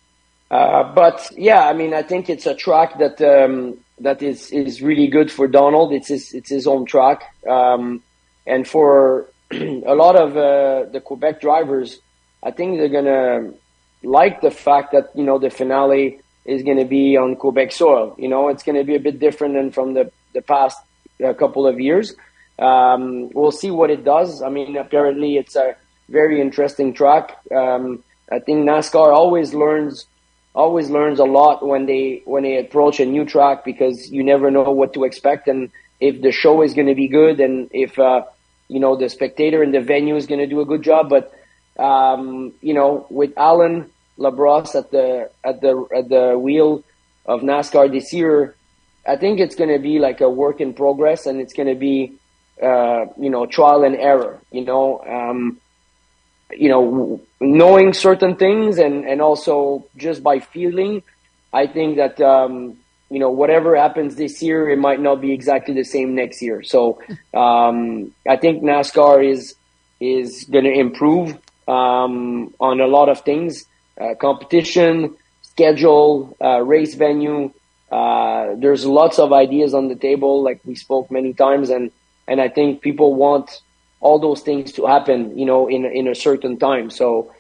but yeah, I mean, I think it's a track that is really good for Donald. It's his own track, and for a lot of the Quebec drivers, I think they're gonna like the fact that the finale is going to be on Quebec soil. It's going to be a bit different than from the past couple of years. We'll see what it does. I mean, apparently it's a very interesting track. I think NASCAR always learns a lot when they approach a new track, because you never know what to expect, and if the show is going to be good, and if the spectator and the venue is going to do a good job. But with Alan LaBrosse at the wheel of NASCAR this year, I think it's going to be like a work in progress, and it's going to be trial and error. Knowing certain things, and also just by feeling, I think that whatever happens this year, it might not be exactly the same next year. So I think NASCAR is going to improve on a lot of things. Competition, schedule, race venue. There's lots of ideas on the table, like we spoke many times, and I think people want all those things to happen, in a certain time. So,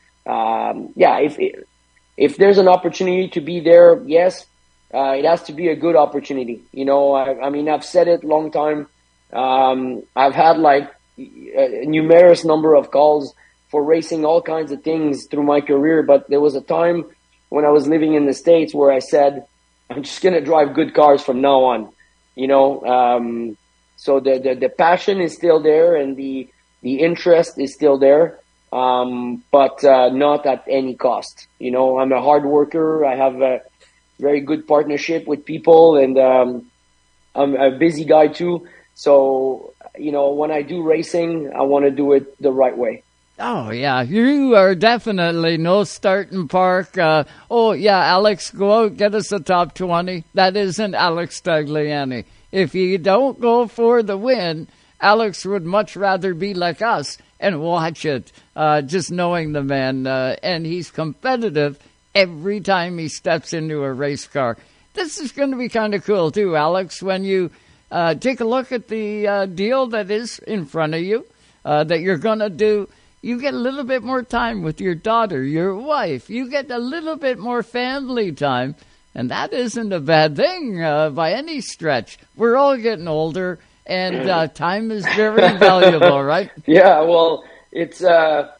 if there's an opportunity to be there, yes, it has to be a good opportunity. I mean, I've said it long time. I've had like a numerous number of calls for racing all kinds of things through my career. But there was a time when I was living in the States where I said, I'm just going to drive good cars from now on, So the passion is still there, and the interest is still there, but not at any cost. I'm a hard worker. I have a very good partnership with people, and I'm a busy guy too. So, when I do racing, I want to do it the right way. Oh, yeah. You are definitely no starting park. Alex, go out, get us a top 20. That isn't Alex Tagliani. If you don't go for the win, Alex would much rather be like us and watch it, just knowing the man. And he's competitive every time he steps into a race car. This is going to be kind of cool, too, Alex, when you take a look at the deal that is in front of you, that you're going to do. You get a little bit more time with your daughter, your wife. You get a little bit more family time. And that isn't a bad thing by any stretch. We're all getting older, and time is very valuable, right? Yeah, well, it's not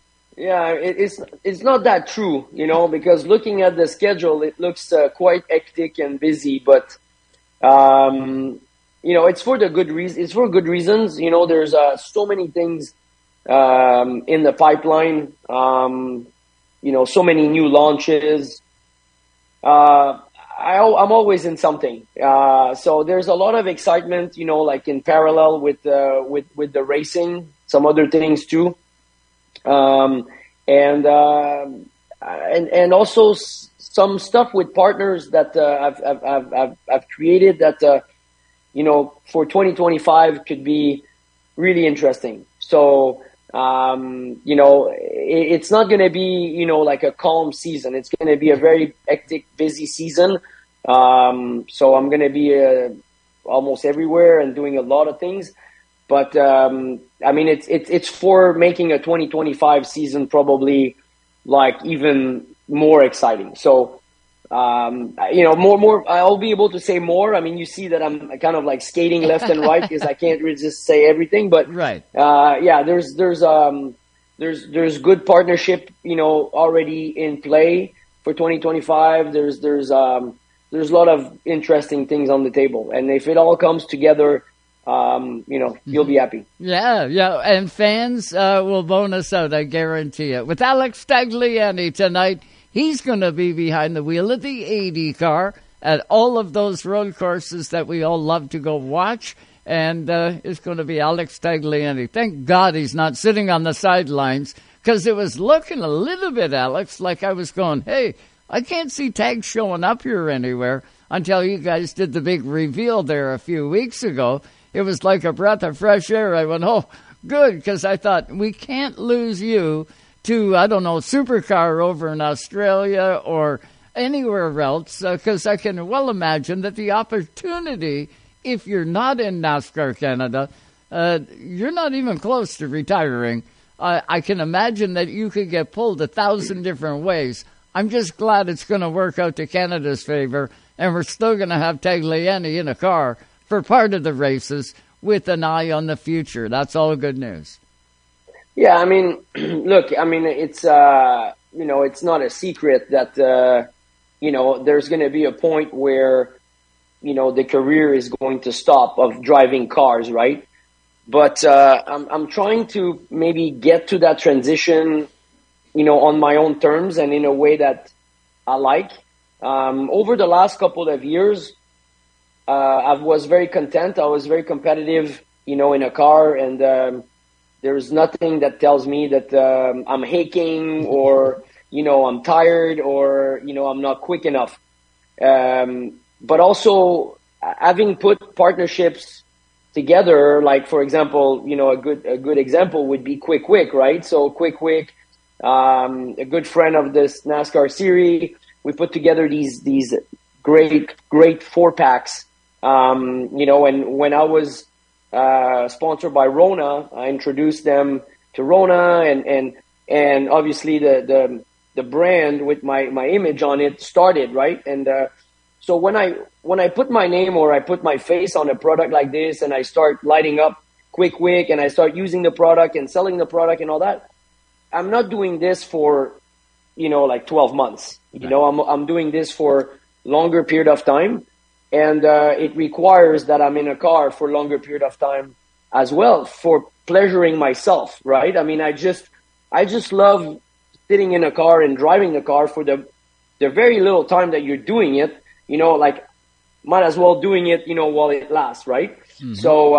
that true, because looking at the schedule, it looks quite hectic and busy. But it's for the good reason. It's for good reasons. There's so many things in the pipeline. So many new launches. I'm always in something. So there's a lot of excitement, like in parallel with the racing, some other things too. And also some stuff with partners that I've created that for 2025 could be really interesting. So it's not going to be like a calm season. It's going to be a very hectic, busy season. So I'm going to be almost everywhere and doing a lot of things. But it's for making a 2025 season probably like even more exciting. So more. I'll be able to say more. I mean, you see that I'm kind of like skating left and right because I can't really just say everything. But right. There's good partnership, already in play for 2025. There's a lot of interesting things on the table, and if it all comes together, you'll be happy. Yeah, and fans will bonus out, I guarantee it. With Alex Tagliani tonight, he's going to be behind the wheel of the 80 car at all of those road courses that we all love to go watch, and it's going to be Alex Tagliani. Thank God he's not sitting on the sidelines, because it was looking a little bit, Alex, like I was going, hey, I can't see Tag showing up here anywhere, until you guys did the big reveal there a few weeks ago. It was like a breath of fresh air. I went, oh, good, because I thought we can't lose you to, I don't know, Supercar over in Australia or anywhere else, because I can well imagine that the opportunity, if you're not in NASCAR Canada, you're not even close to retiring. I can imagine that you could get pulled 1,000 different ways. I'm just glad it's going to work out to Canada's favor, and we're still going to have Tagliani in a car for part of the races with an eye on the future. That's all good news. Yeah, I mean, look, I mean, it's, it's not a secret that, there's going to be a point where, the career is going to stop of driving cars, right? But I'm trying to maybe get to that transition, on my own terms and in a way that I like. Over the last couple of years, I was very content. I was very competitive, in a car, and there's nothing that tells me that I'm haking or, I'm tired or, I'm not quick enough. But also having put partnerships together, like, for example, a good example would be Quick, right? So Quick, a good friend of this NASCAR series, we put together these great 4-packs. And when I was sponsored by Rona, I introduced them to Rona, and obviously the brand with my image on it started, right? And so when I put my name or I put my face on a product like this, and I start lighting up Quick, and I start using the product and selling the product and all that, I'm not doing this for, like 12 months. Right. I'm doing this for longer period of time. And it requires that I'm in a car for a longer period of time as well for pleasuring myself, right? I mean, I just love sitting in a car and driving the car for the very little time that you're doing it, you know, like might as well doing it, you know, while it lasts, right? Mm-hmm.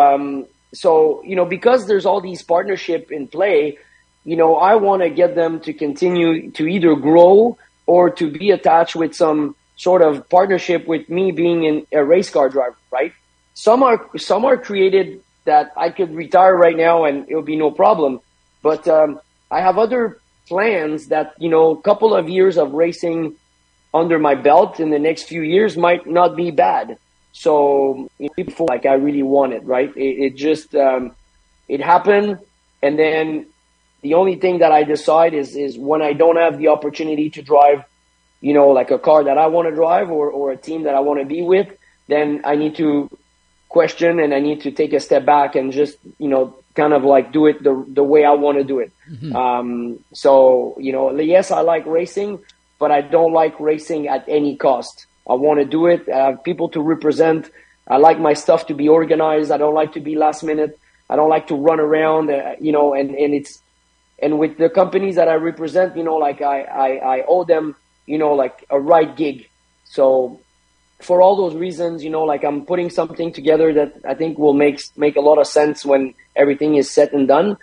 So, you know, because there's all these partnership in play, you know, I want to get them to continue to either grow or to be attached with some sort of partnership with me being a race car driver, right? Some are created that I could retire right now and it'll be no problem. But I have other plans that, you know, a couple of years of racing under my belt in the next few years might not be bad. So, you know, people feel like I really want it, right? It just, it happened. And then the only thing that I decide is when I don't have the opportunity to drive, you know, like a car that I want to drive or a team that I want to be with, then I need to question and I need to take a step back and just, you know, kind of like do it the way I want to do it. Mm-hmm. So, you know, yes, I like racing, but I don't like racing at any cost. I want to do it. I have people to represent. I like my stuff to be organized. I don't like to be last minute. I don't like to run around, you know, and with the companies that I represent, you know, like I owe them, you know, like a right gig. So for all those reasons, you know, like I'm putting something together that I think will make a lot of sense when everything is said and done.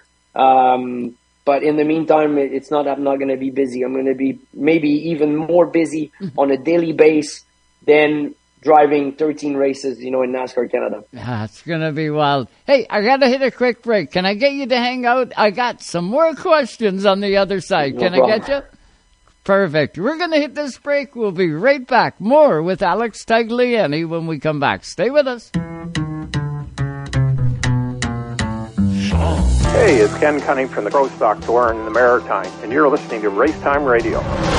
But in the meantime, I'm not going to be busy. I'm going to be maybe even more busy on a daily basis than driving 13 races, you know, in NASCAR Canada. It's going to be wild. Hey, I got to hit a quick break. Can I get you to hang out? I got some more questions on the other side. Can I get you? Perfect. We're going to hit this break. We'll be right back. More with Alex Tagliani when we come back. Stay with us. Hey, it's Ken Cunning from the Pro Stock Tour in the Maritime, and you're listening to Racetime Radio.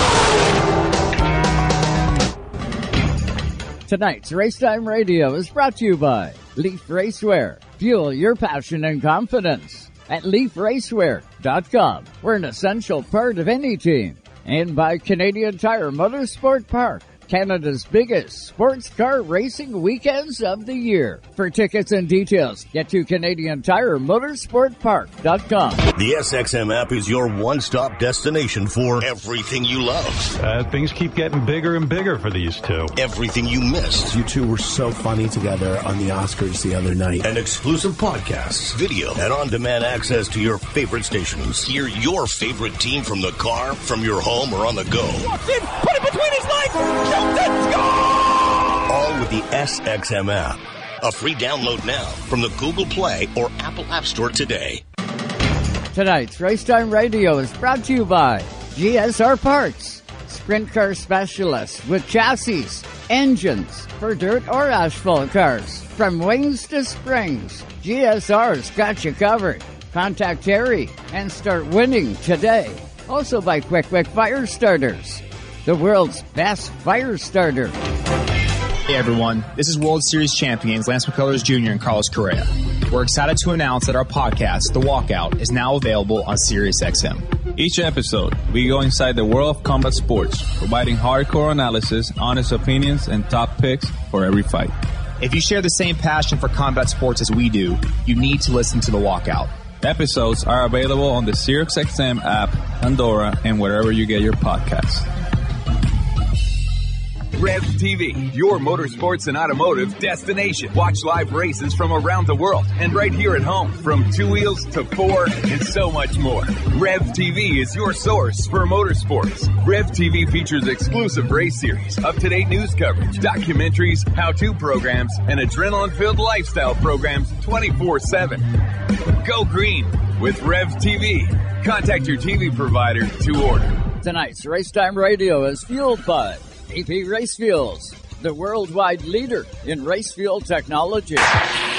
Tonight's Racetime Radio is brought to you by Leaf Racewear. Fuel your passion and confidence at leafracewear.com. We're an essential part of any team. And by Canadian Tire Motorsport Park, Canada's biggest sports car racing weekends of the year. For tickets and details, get to CanadianTireMotorsportPark.com. The SXM app is your one-stop destination for everything you love. Things keep getting bigger and bigger for these two. Everything you missed. You two were so funny together on the Oscars the other night. And exclusive podcasts, video, and on-demand access to your favorite stations. Hear your favorite team from the car, from your home, or on the go. Walks in, put it between his legs. All with the SXM app. A free download now from the Google Play or Apple App Store today. Tonight's Racetime Radio is brought to you by GSR Parts, sprint car specialists with chassis, engines for dirt or asphalt cars. From wings to springs, GSR's got you covered. Contact Terry and start winning today. Also by Quick Fire Starters, the world's best fire starter. Hey everyone, this is World Series champions Lance McCullers Jr. and Carlos Correa. We're excited to announce that our podcast, The Walkout, is now available on SiriusXM. Each episode, we go inside the world of combat sports, providing hardcore analysis, honest opinions, and top picks for every fight. If you share the same passion for combat sports as we do, you need to listen to The Walkout. Episodes are available on the SiriusXM app, Pandora, and wherever you get your podcasts. Rev TV, your motorsports and automotive destination. Watch live races from around the world and right here at home, from 2 wheels to 4 and so much more. Rev TV is your source for motorsports. Rev TV features exclusive race series, up-to-date news coverage, documentaries, how-to programs, and adrenaline-filled lifestyle programs 24/7. Go green with Rev TV. Contact your TV provider to order. Tonight's Racetime Radio is fueled by AP Race Fuels, the worldwide leader in race fuel technology. White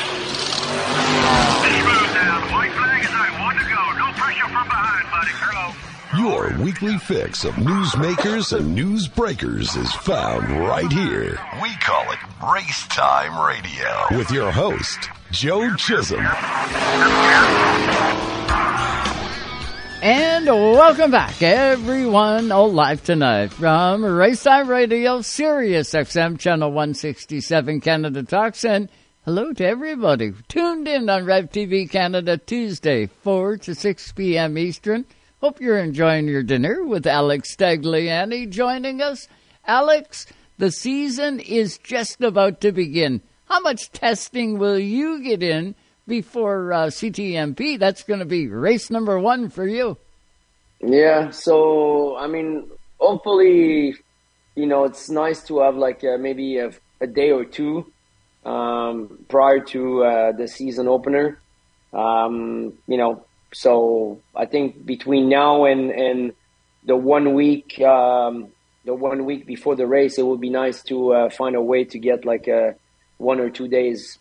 flag is out. 1 to go. No pressure from behind, buddy. Hello. Your weekly fix of newsmakers and news breakers is found right here. We call it Racetime Radio with your host, Joe Chisholm. And welcome back, everyone, live tonight from Racetime Radio, Sirius XM, Channel 167, Canada Talks, and hello to everybody tuned in on Rev TV Canada, Tuesday, 4 to 6 p.m. Eastern. Hope you're enjoying your dinner with Alex Stagliani joining us. Alex, the season is just about to begin. How much testing will you get in before CTMP? That's going to be race number 1 for you. Yeah, so, I mean, hopefully, it's nice to have like maybe a day or two prior to the season opener. So I think between now and the 1 week, before the race, it would be nice to find a way to get like 1 or 2 days.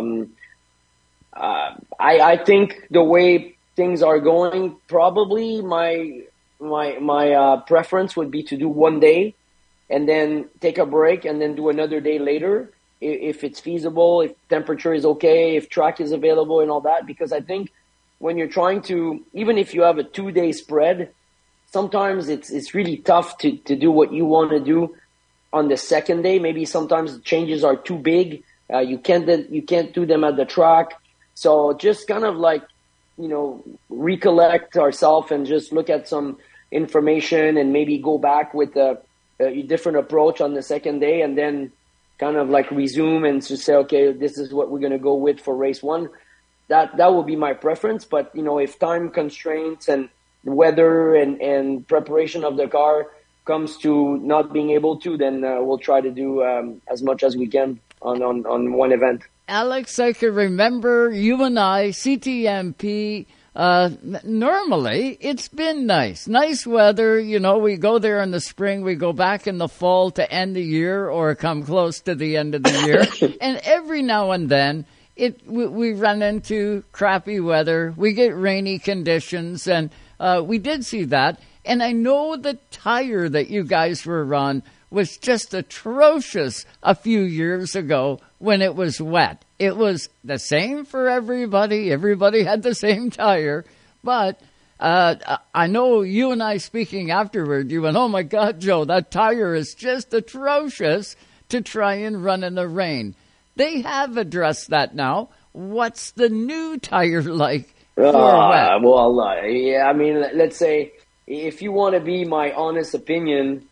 I think the way things are going, probably my preference would be to do 1 day and then take a break and then do another day later if it's feasible, if temperature is okay, if track is available and all that. Because I think when you're trying to, even if you have a 2-day spread, sometimes it's really tough to do what you want to do on the second day. Maybe sometimes the changes are too big. You can't do them at the track. So just kind of like, recollect ourselves and just look at some information and maybe go back with a different approach on the second day and then kind of like resume and just say, okay, this is what we're going to go with for race 1. That will be my preference. But, if time constraints and weather and preparation of the car comes to not being able to, then we'll try to do as much as we can on one event. Alex, I can remember you and I, CTMP, normally it's been nice weather. We go there in the spring, we go back in the fall to end the year or come close to the end of the year. And every now and then we run into crappy weather, we get rainy conditions, and we did see that. And I know the tire that you guys were on was just atrocious a few years ago when it was wet. It was the same for everybody. Everybody had the same tire. But I know you and I speaking afterward, you went, oh, my God, Joe, that tire is just atrocious to try and run in the rain. They have addressed that now. What's the new tire like for wet? Well, yeah, I mean, let's say if you want to be my honest opinion,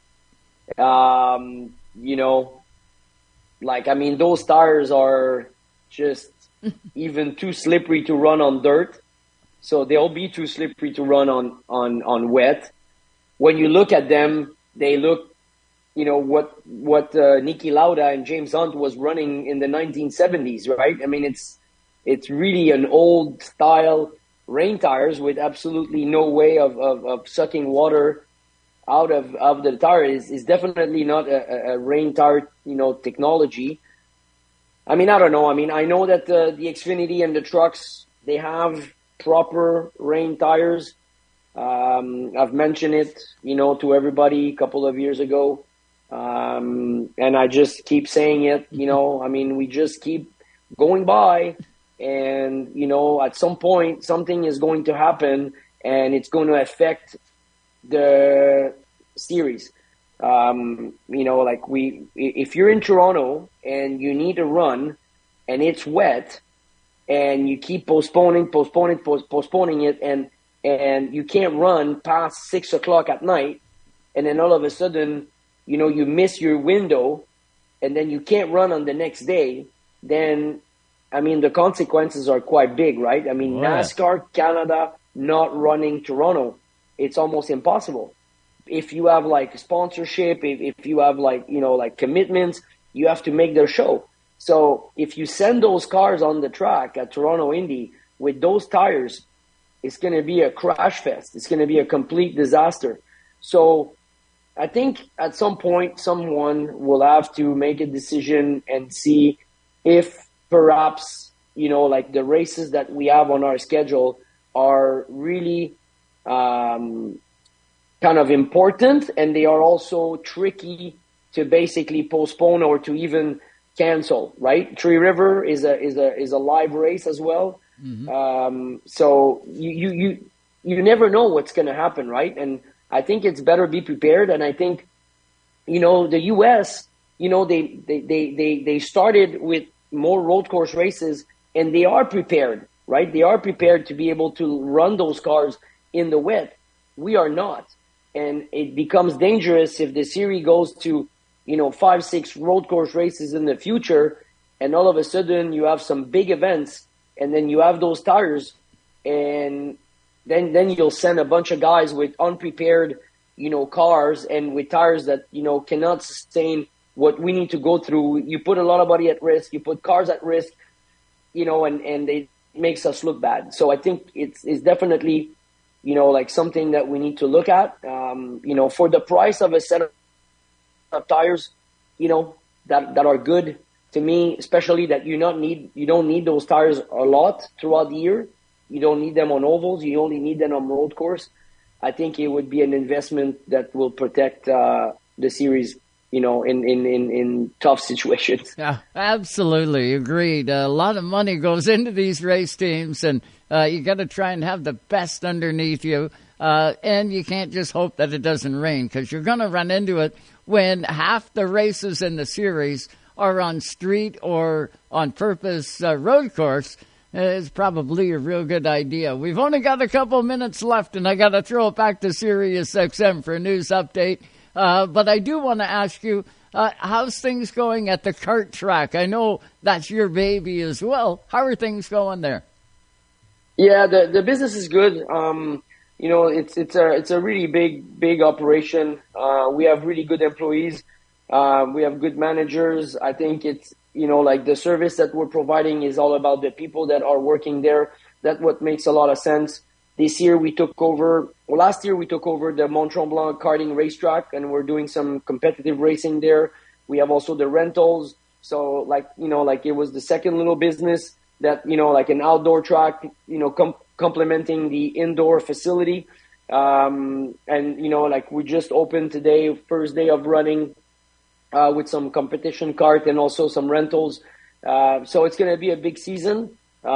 those tires are just even too slippery to run on dirt. So they'll be too slippery to run on wet. When you look at them, they look, what Niki Lauda and James Hunt was running in the 1970s, right? I mean, it's really an old style rain tires with absolutely no way of sucking water out of the tire. Is definitely not a rain tire, technology. I mean, I don't know. I mean, I know that the Xfinity and the trucks, they have proper rain tires. I've mentioned it, to everybody a couple of years ago. And I just keep saying it, we just keep going by and, at some point something is going to happen and it's going to affect the series. If you're in Toronto and you need to run and it's wet and you keep postponing it and you can't run past 6 o'clock at night, and then all of a sudden, you miss your window and then you can't run on the next day, then, the consequences are quite big, right? NASCAR Canada not running Toronto, it's almost impossible. If you have like sponsorship, if you have like commitments, you have to make their show. So if you send those cars on the track at Toronto Indy with those tires, it's going to be a crash fest. It's going to be a complete disaster. So I think at some point someone will have to make a decision and see if perhaps, the races that we have on our schedule are really kind of important, and they are also tricky to basically postpone or to even cancel, right? Tree River is a live race as well. Mm-hmm. So you never know what's going to happen, right? And I think it's better be prepared. And I think, you know, the U.S., you know, they started with more road course races, and they are prepared, right? They are prepared to be able to run those cars in the wet. We are not. And it becomes dangerous if the series goes to, you know, 5-6 road course races in the future, and all of a sudden you have some big events, and then you have those tires, and then you'll send a bunch of guys with unprepared, you know, cars and with tires that, you know, cannot sustain what we need to go through. You put a lot of body at risk, you put cars at risk, you know, and it makes us look bad. So I think it's definitely, you know, like something that we need to look at. You know, for the price of a set of tires, you know, that are good to me, especially that you don't need those tires a lot throughout the year. You don't need them on ovals. You only need them on road course. I think it would be an investment that will protect the series, you know, in tough situations. Yeah, absolutely. Agreed. A lot of money goes into these race teams, and you got to try and have the best underneath you. And you can't just hope that it doesn't rain, because you're going to run into it when half the races in the series are on street or on purpose road course. It's probably a real good idea. We've only got a couple minutes left, and I got to throw it back to Sirius XM for a news update. But I do want to ask you, how's things going at the kart track? I know that's your baby as well. How are things going there? Yeah, the business is good. You know, it's a really big operation. We have really good employees. We have good managers. I think it's, you know, like the service that we're providing is all about the people that are working there. That's what makes a lot of sense. Last year we took over the Mont Tremblant karting racetrack, and we're doing some competitive racing there. We have also the rentals. So like, you know, like it was the second little business that, you know, like an outdoor track, you know, complementing the indoor facility. And, you know, like we just opened today, first day of running, with some competition kart and also some rentals. So it's going to be a big season.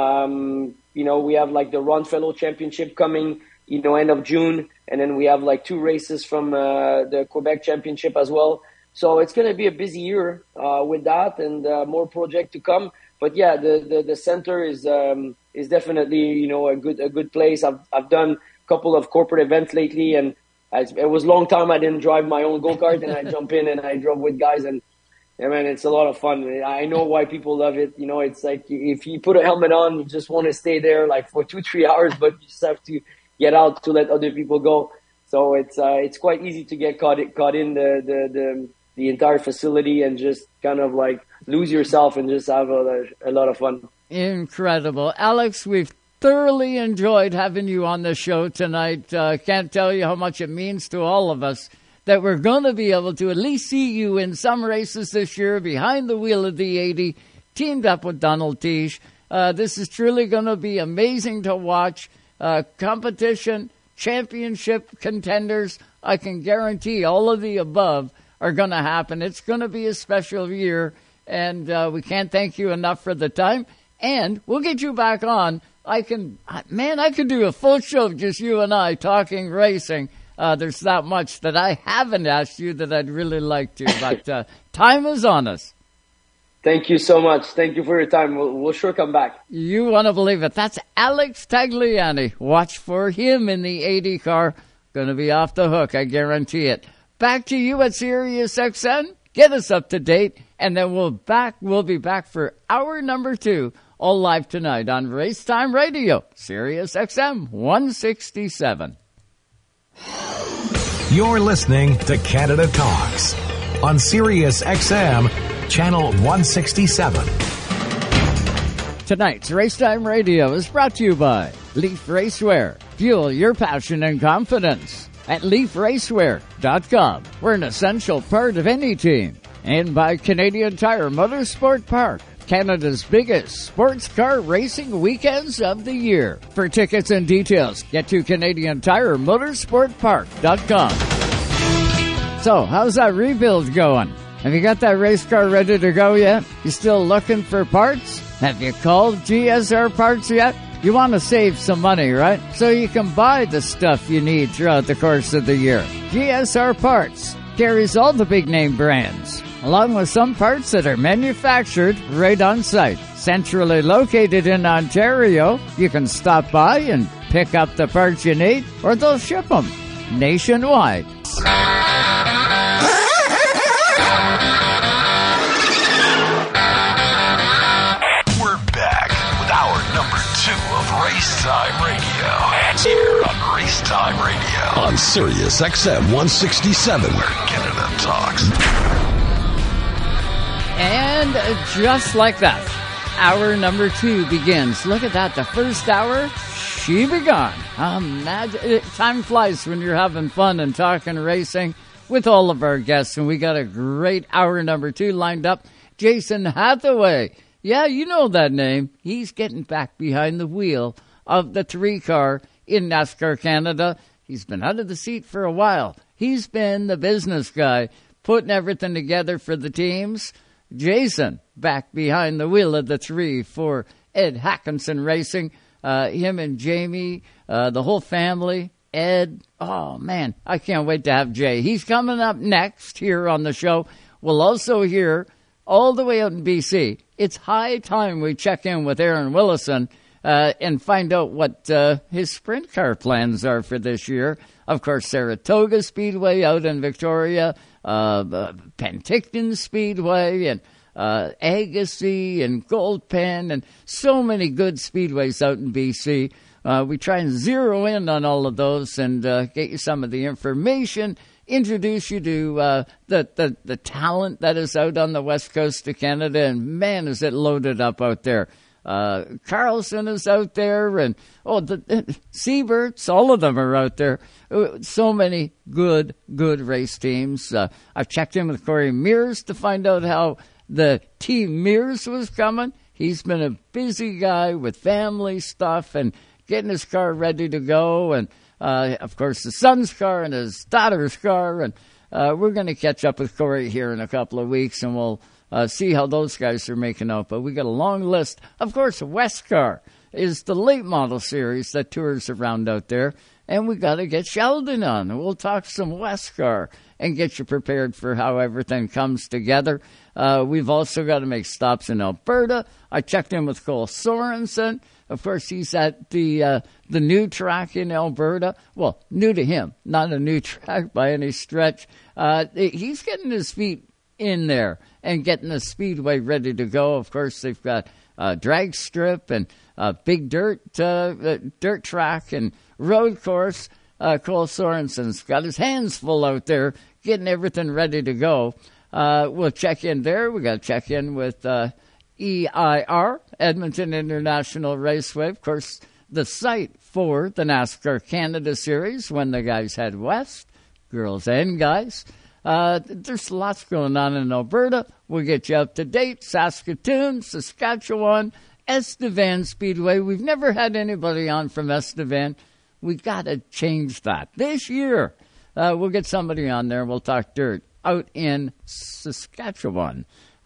You know, we have like the Ron Fellow Championship coming, you know, end of June. And then we have like 2 races from the Quebec Championship as well. So it's going to be a busy year with that, and more project to come. But yeah, the center is definitely, you know, a good place. I've done a couple of corporate events lately, and it was a long time I didn't drive my own go-kart, and I jump in and I drove with guys, and yeah, man, it's a lot of fun. I know why people love it. You know, it's like if you put a helmet on, you just want to stay there like for 2-3 hours, but you just have to get out to let other people go. So it's quite easy to get caught in the entire facility and just kind of like lose yourself and just have a lot of fun. Incredible. Alex, we've thoroughly enjoyed having you on the show tonight. Can't tell you how much it means to all of us that we're going to be able to at least see you in some races this year behind the wheel of the 80, teamed up with Donald Teach. This is truly going to be amazing to watch. Competition, championship contenders, I can guarantee all of the above are going to happen. It's going to be a special year, and we can't thank you enough for the time. And we'll get you back on. I could do a full show of just you and I talking racing. There's that much that I haven't asked you that I'd really like to, but time is on us. Thank you so much. Thank you for your time. We'll sure come back. You want to believe it. That's Alex Tagliani. Watch for him in the 80 car. Going to be off the hook, I guarantee it. Back to you at Sirius XM. Get us up to date, and then we'll be back for hour number 2, all live tonight on Racetime Radio, Sirius XM 167. You're listening to Canada Talks on Sirius XM, Channel 167. Tonight's Racetime Radio is brought to you by Leaf Racewear. Fuel your passion and confidence at LeafRacewear.com. We're an essential part of any team. And by Canadian Tire Motorsport Park, Canada's biggest sports car racing weekends of the year. For tickets and details, get to CanadianTireMotorsportPark.com. So, how's that rebuild going? Have you got that race car ready to go yet? You still looking for parts? Have you called GSR Parts yet? You want to save some money, right? So you can buy the stuff you need throughout the course of the year. GSR Parts carries all the big name brands, along with some parts that are manufactured right on site. Centrally located in Ontario, you can stop by and pick up the parts you need, or they'll ship them nationwide. We're back with hour number 2 of Race Time Radio. Here on Race Time Radio on Sirius XM 167, where Canada talks. And just like that, hour number 2 begins. Look at that. The first hour, she begun. Time flies when you're having fun and talking racing with all of our guests. And we got a great hour number 2 lined up. Jason Hathaway. Yeah, you know that name. He's getting back behind the wheel of the 3-car in NASCAR Canada. He's been out of the seat for a while. He's been the business guy, putting everything together for the teams. Jason, back behind the wheel of the 3 for Ed Hackinson Racing. Him and Jamie, the whole family. Ed, oh man, I can't wait to have Jay. He's coming up next here on the show. We'll also hear all the way out in BC. It's high time we check in with Aaron Willison and find out what his sprint car plans are for this year. Of course, Saratoga Speedway out in Victoria, Penticton Speedway, and Agassiz and Gold Pen, and so many good speedways out in BC. We try and zero in on all of those and get you some of the information, introduce you to the talent that is out on the west coast of Canada, and man, is it loaded up out there. Carlson is out there, and the Seaberts, all of them are out there. So many good race teams. I've checked in with Corey Mears to find out how the Team Mears was coming. He's been a busy guy with family stuff and getting his car ready to go, and of course his son's car and his daughter's car, and we're going to catch up with Corey here in a couple of weeks, and we'll see how those guys are making out. But we got a long list. Of course, Westcar is the late model series that tours around out there, and we got to get Sheldon on. We'll talk some Westcar and get you prepared for how everything comes together. We've also got to make stops in Alberta. I checked in with Cole Sorensen. Of course, he's at the new track in Alberta. Well, new to him, not a new track by any stretch. He's getting his feet in there and getting the speedway ready to go. Of course, they've got drag strip and big dirt track and road course. Cole Sorensen's got his hands full out there getting everything ready to go. We'll check in there. We got to check in with EIR, Edmonton International Raceway. Of course, the site for the NASCAR Canada Series when the guys head west, girls and guys. There's lots going on in Alberta. We'll get you up to date. Saskatoon, Saskatchewan, Estevan Speedway. We've never had anybody on from Estevan. We got to change that this year. We'll get somebody on there. We'll talk dirt out in Saskatchewan.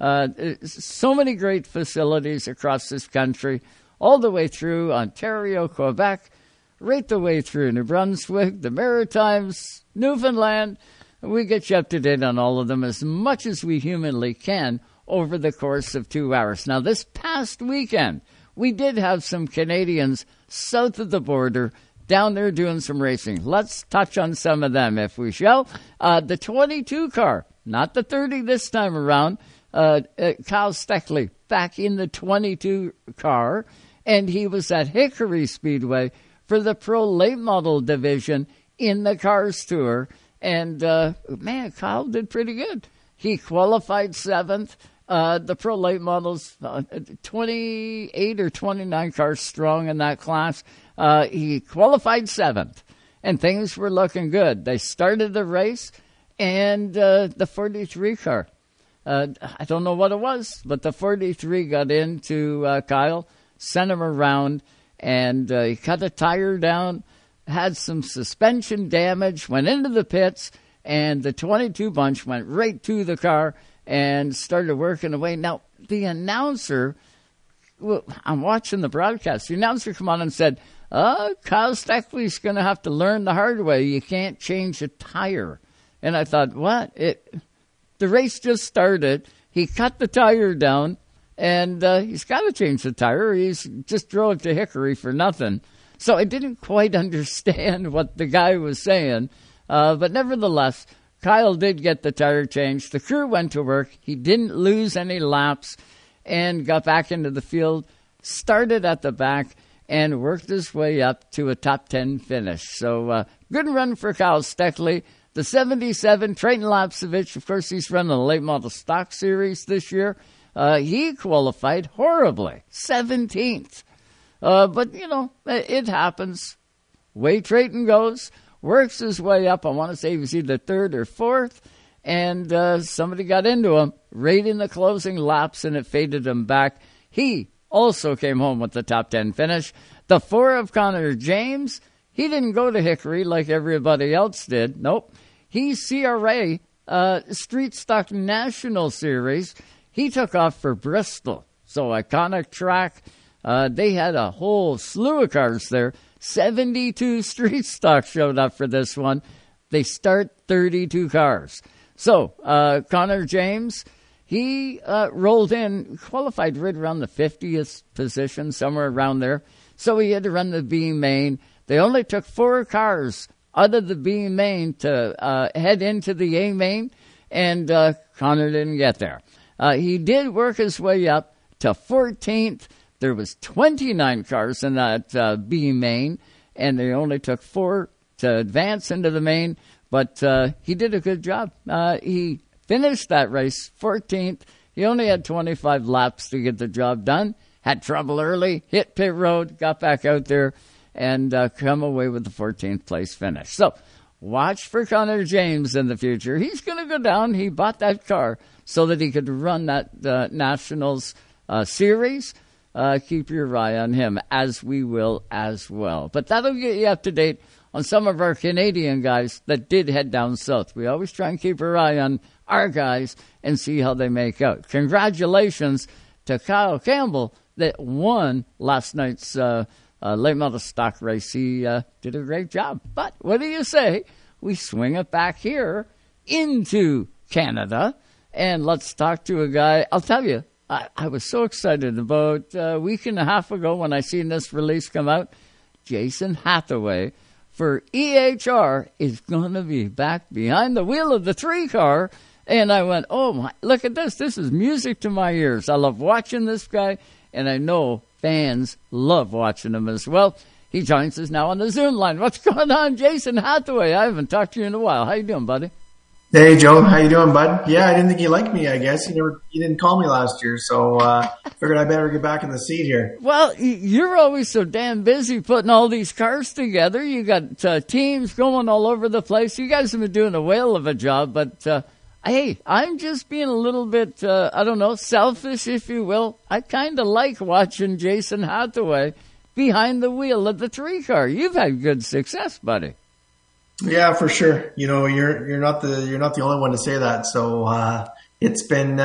So many great facilities across this country, all the way through Ontario, Quebec, right the way through New Brunswick, the Maritimes, Newfoundland. We get you up to date on all of them as much as we humanly can over the course of 2 hours. Now, this past weekend, we did have some Canadians south of the border down there doing some racing. Let's touch on some of them, if we shall. The 22 car, not the 30 this time around. Kyle Steckley back in the 22 car, and he was at Hickory Speedway for the Pro Late Model division in the Cars Tour. And, man, Kyle did pretty good. He qualified 7th. The Pro Late Models, 28 or 29 cars strong in that class. He qualified 7th, and things were looking good. They started the race, and the 43 car, I don't know what it was, but the 43 got into Kyle, sent him around, and he cut a tire down, had some suspension damage, went into the pits, and the 22 bunch went right to the car and started working away. Now, the announcer I'm watching the broadcast. The announcer come on and said, Kyle Steckley's going to have to learn the hard way. You can't change a tire. And I thought, what? The race just started. He cut the tire down, and he's got to change the tire. He's just drove to Hickory for nothing. So I didn't quite understand what the guy was saying. But nevertheless, Kyle did get the tire changed. The crew went to work. He didn't lose any laps and got back into the field, started at the back, and worked his way up to a top 10 finish. So good run for Kyle Steckley. The 77, Trayton Lapcevich, of course, he's running a late model stock series this year. He qualified horribly, 17th. But, it happens. Way Trayton goes, works his way up. I want to say he was either third or fourth. And somebody got into him right in the closing laps, and it faded him back. He also came home with the top 10 finish. The 4 of Connor James, he didn't go to Hickory like everybody else did. Nope. He's CRA, Street Stock National Series. He took off for Bristol. So iconic track. They had a whole slew of cars there. 72 Street Stock showed up for this one. They start 32 cars. So Connor James, he rolled in, qualified right around the 50th position, somewhere around there. So he had to run the B main. They only took 4 cars out of the B main to head into the A main, and Connor didn't get there. He did work his way up to 14th. There was 29 cars in that B main, and they only took 4 to advance into the main, but he did a good job. He finished that race 14th. He only had 25 laps to get the job done. Had trouble early, hit pit road, got back out there, and come away with the 14th place finish. So watch for Connor James in the future. He's going to go down. He bought that car so that he could run that Nationals series. Keep your eye on him, as we will as well. But that'll get you up to date on some of our Canadian guys that did head down south. We always try and keep our eye on our guys and see how they make out. Congratulations to Kyle Campbell that won last night's late model stock race. He did a great job. But what do you say? We swing it back here into Canada, and let's talk to a guy. I'll tell you, I was so excited about a week and a half ago when I seen this release come out. Jason Hathaway for EHR is going to be back behind the wheel of the 3 car. And I went, oh, my, look at this. This is music to my ears. I love watching this guy, and I know fans love watching him as well. He joins us now on the Zoom line. What's going on, Jason Hathaway? I haven't talked to you in a while. How you doing, buddy? Hey, Joe. How you doing, bud? Yeah, I didn't think you liked me, I guess. You didn't call me last year, so figured I better get back in the seat here. Well, you're always so damn busy putting all these cars together. You got teams going all over the place. You guys have been doing a whale of a job, but hey, I'm just being a little bit, selfish, if you will. I kind of like watching Jason Hathaway behind the wheel of the 3 car. You've had good success, buddy. Yeah, for sure. You're not the only one to say that. So it's been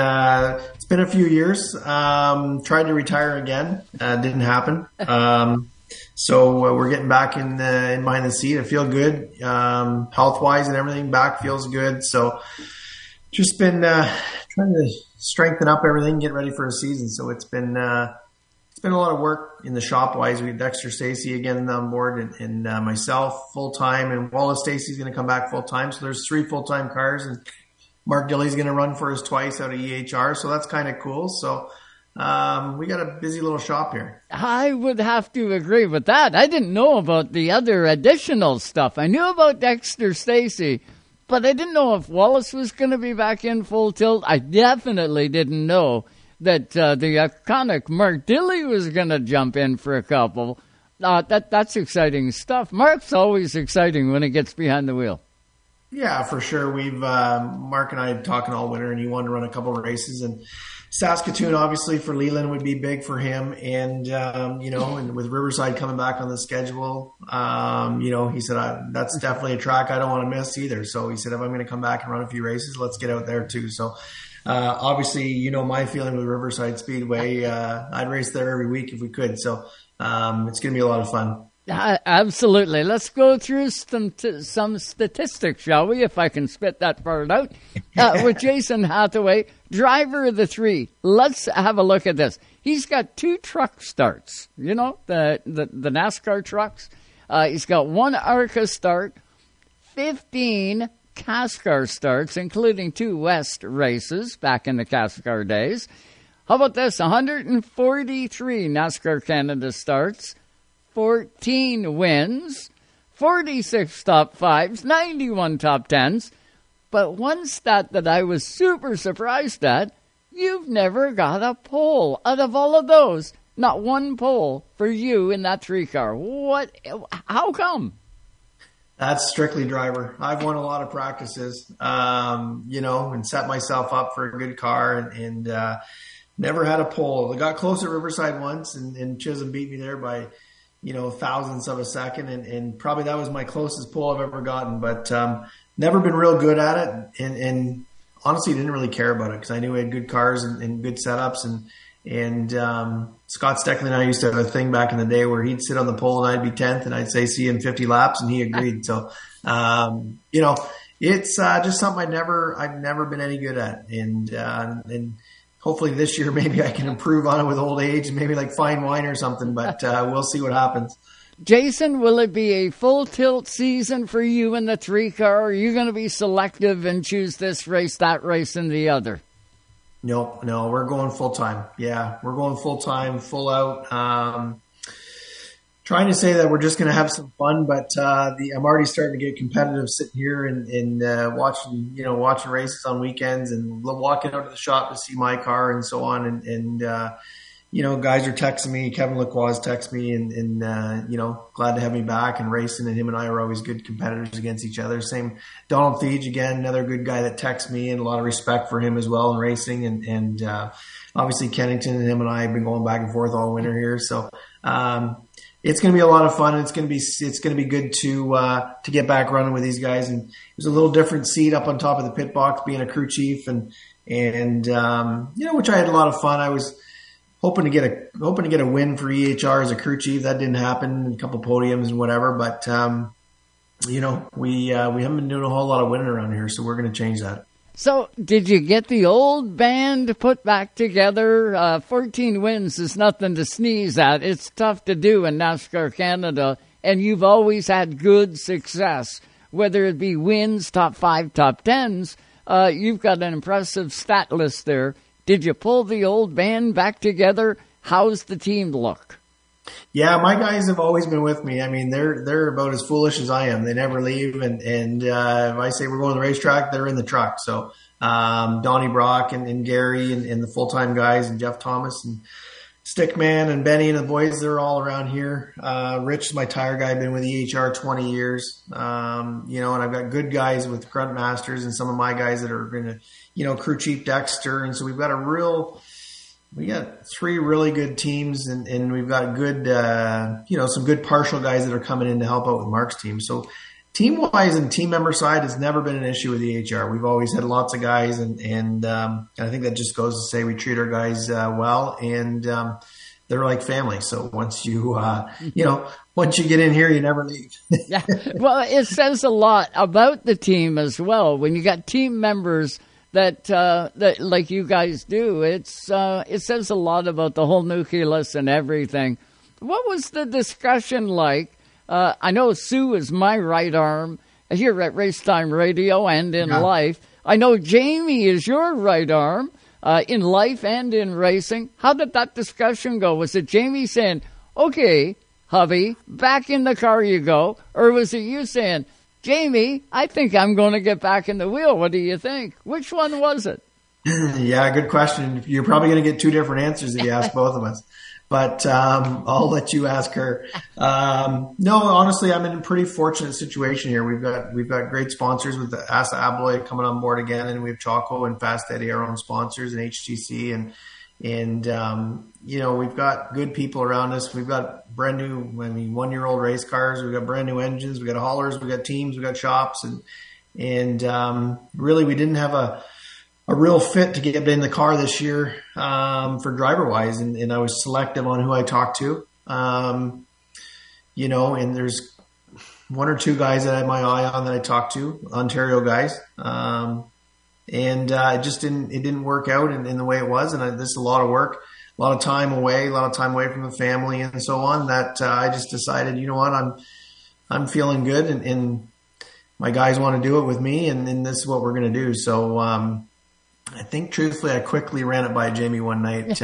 a few years. Tried to retire again, didn't happen. So we're getting back in behind the seat. I feel good, health wise and everything. Back feels good. So just been trying to strengthen up everything, get ready for a season. So it's been a lot of work in the shop wise. We have Dexter Stacey again on board, and myself full time, and Wallace Stacey's going to come back full time. So there's 3 full time cars, and Mark Gilly's going to run for us twice out of EHR. So that's kind of cool. So we got a busy little shop here. I would have to agree with that. I didn't know about the other additional stuff. I knew about Dexter Stacey, but I didn't know if Wallace was going to be back in full tilt. I definitely didn't know that the iconic Mark Dilly was going to jump in for a couple. That's exciting stuff. Mark's always exciting when he gets behind the wheel. Yeah, for sure. We've Mark and I had talking all winter, and he wanted to run a couple of races. And Saskatoon, obviously, for Leland would be big for him. And, and with Riverside coming back on the schedule, he said, that's definitely a track I don't want to miss either. So he said, if I'm going to come back and run a few races, let's get out there too. So obviously, you know, my feeling with Riverside Speedway, I'd race there every week if we could. So it's going to be a lot of fun. Absolutely. Let's go through some statistics, shall we, if I can spit that part out. With Jason Hathaway, driver of the 3. Let's have a look at this. He's got 2 truck starts, you know, the NASCAR trucks. He's got 1 ARCA start, 15 CASCAR starts, including 2 West races back in the CASCAR days. How about this? 143 NASCAR Canada starts, 14 wins, 46 top 5s, 91 top 10s. But one stat that I was super surprised at, you've never got a pole. Out of all of those, not one pole for you in that 3-car. What? How come? That's strictly driver. I've won a lot of practices, you know, and set myself up for a good car and never had a pole. I got close at Riverside once and Chisholm beat me there by, you know, thousandths of a second, and probably that was my closest pole I've ever gotten, but never been real good at it, and honestly didn't really care about it because I knew I had good cars and good setups, and Scott Steckley and I used to have a thing back in the day where he'd sit on the pole and I'd be 10th, and I'd say, see you in 50 laps, and he agreed. So, you know, it's just something I've never been any good at, and hopefully this year maybe I can improve on it with old age and maybe like fine wine or something, but we'll see what happens. Jason, will it be a full tilt season for you in the 3-car? Or are you going to be selective and choose this race, that race, and the other? No, we're going full time. Yeah, we're going full time, full out. Trying to say that we're just going to have some fun, but I'm already starting to get competitive sitting here and watching races on weekends and walking out to the shop to see my car and so on. And you know, guys are texting me. Kevin Lacroix texts me and you know, glad to have me back and racing. And him and I are always good competitors against each other. Same Donald Theege, again, another good guy that texts me, and a lot of respect for him as well in racing. And obviously Kennington and him and I have been going back and forth all winter here. So, it's going to be a lot of fun. It's going to be good to get back running with these guys. And it was a little different seat up on top of the pit box, being a crew chief, and you know, which I had a lot of fun. I was hoping to get a win for EHR as a crew chief. That didn't happen. A couple podiums and whatever, but you know, we haven't been doing a whole lot of winning around here, so we're going to change that. So, did you get the old band put back together? 14 wins is nothing to sneeze at. It's tough to do in NASCAR Canada, and you've always had good success, whether it be wins, top 5, top 10s. You've got an impressive stat list there. Did you pull the old band back together? How's the team look? Yeah, my guys have always been with me. I mean, they're about as foolish as I am. They never leave. And if I say we're going to the racetrack, they're in the truck. So, Donnie Brock and Gary and the full-time guys and Jeff Thomas and Stickman and Benny and the boys, they're all around here. Rich is my tire guy, been with EHR 20 years. You know, and I've got good guys with Grunt Masters and some of my guys that are going to, you know, crew chief Dexter. And so we've got we got 3 really good teams, and we've got good, you know, some good partial guys that are coming in to help out with Mark's team. So team-wise and team member side has never been an issue with EHR. We've always had lots of guys, and I think that just goes to say we treat our guys well, and they're like family. So once you get in here, you never leave. Yeah. Well, it says a lot about the team as well. When you got team members that like you guys do, it says a lot about the whole nucleus and everything. What was the discussion like? I know Sue is my right arm here at Racetime Radio and in life. I know Jamie is your right arm in life and in racing. How did that discussion go? Was it Jamie saying, okay, hubby, back in the car you go? Or was it you saying, Jamie, I think I'm going to get back in the wheel. What do you think? Which one was it? Yeah, good question. You're probably going to get 2 different answers if you ask both of us. But I'll let you ask her. No, honestly, I'm in a pretty fortunate situation here. We've got great sponsors with the Asa Abloy coming on board again, and we have Choco and Fast Eddie, our own sponsors, and HTC, and you know, we've got good people around us. We've got brand new, 1-year-old race cars. We've got brand new engines. We've got haulers. We've got teams. We've got shops, and really, we didn't have real fit to get in the car this year for driver wise, and I was selective on who I talked to. You know, and there's one or two guys that I had my eye on that I talked to, Ontario guys, and it just didn't work out in the way it was, and this is a lot of work, a lot of time away from the family and so on. That I just decided, you know what, I'm feeling good, and my guys want to do it with me, and this is what we're going to do. So I think, truthfully, I quickly ran it by Jamie one night,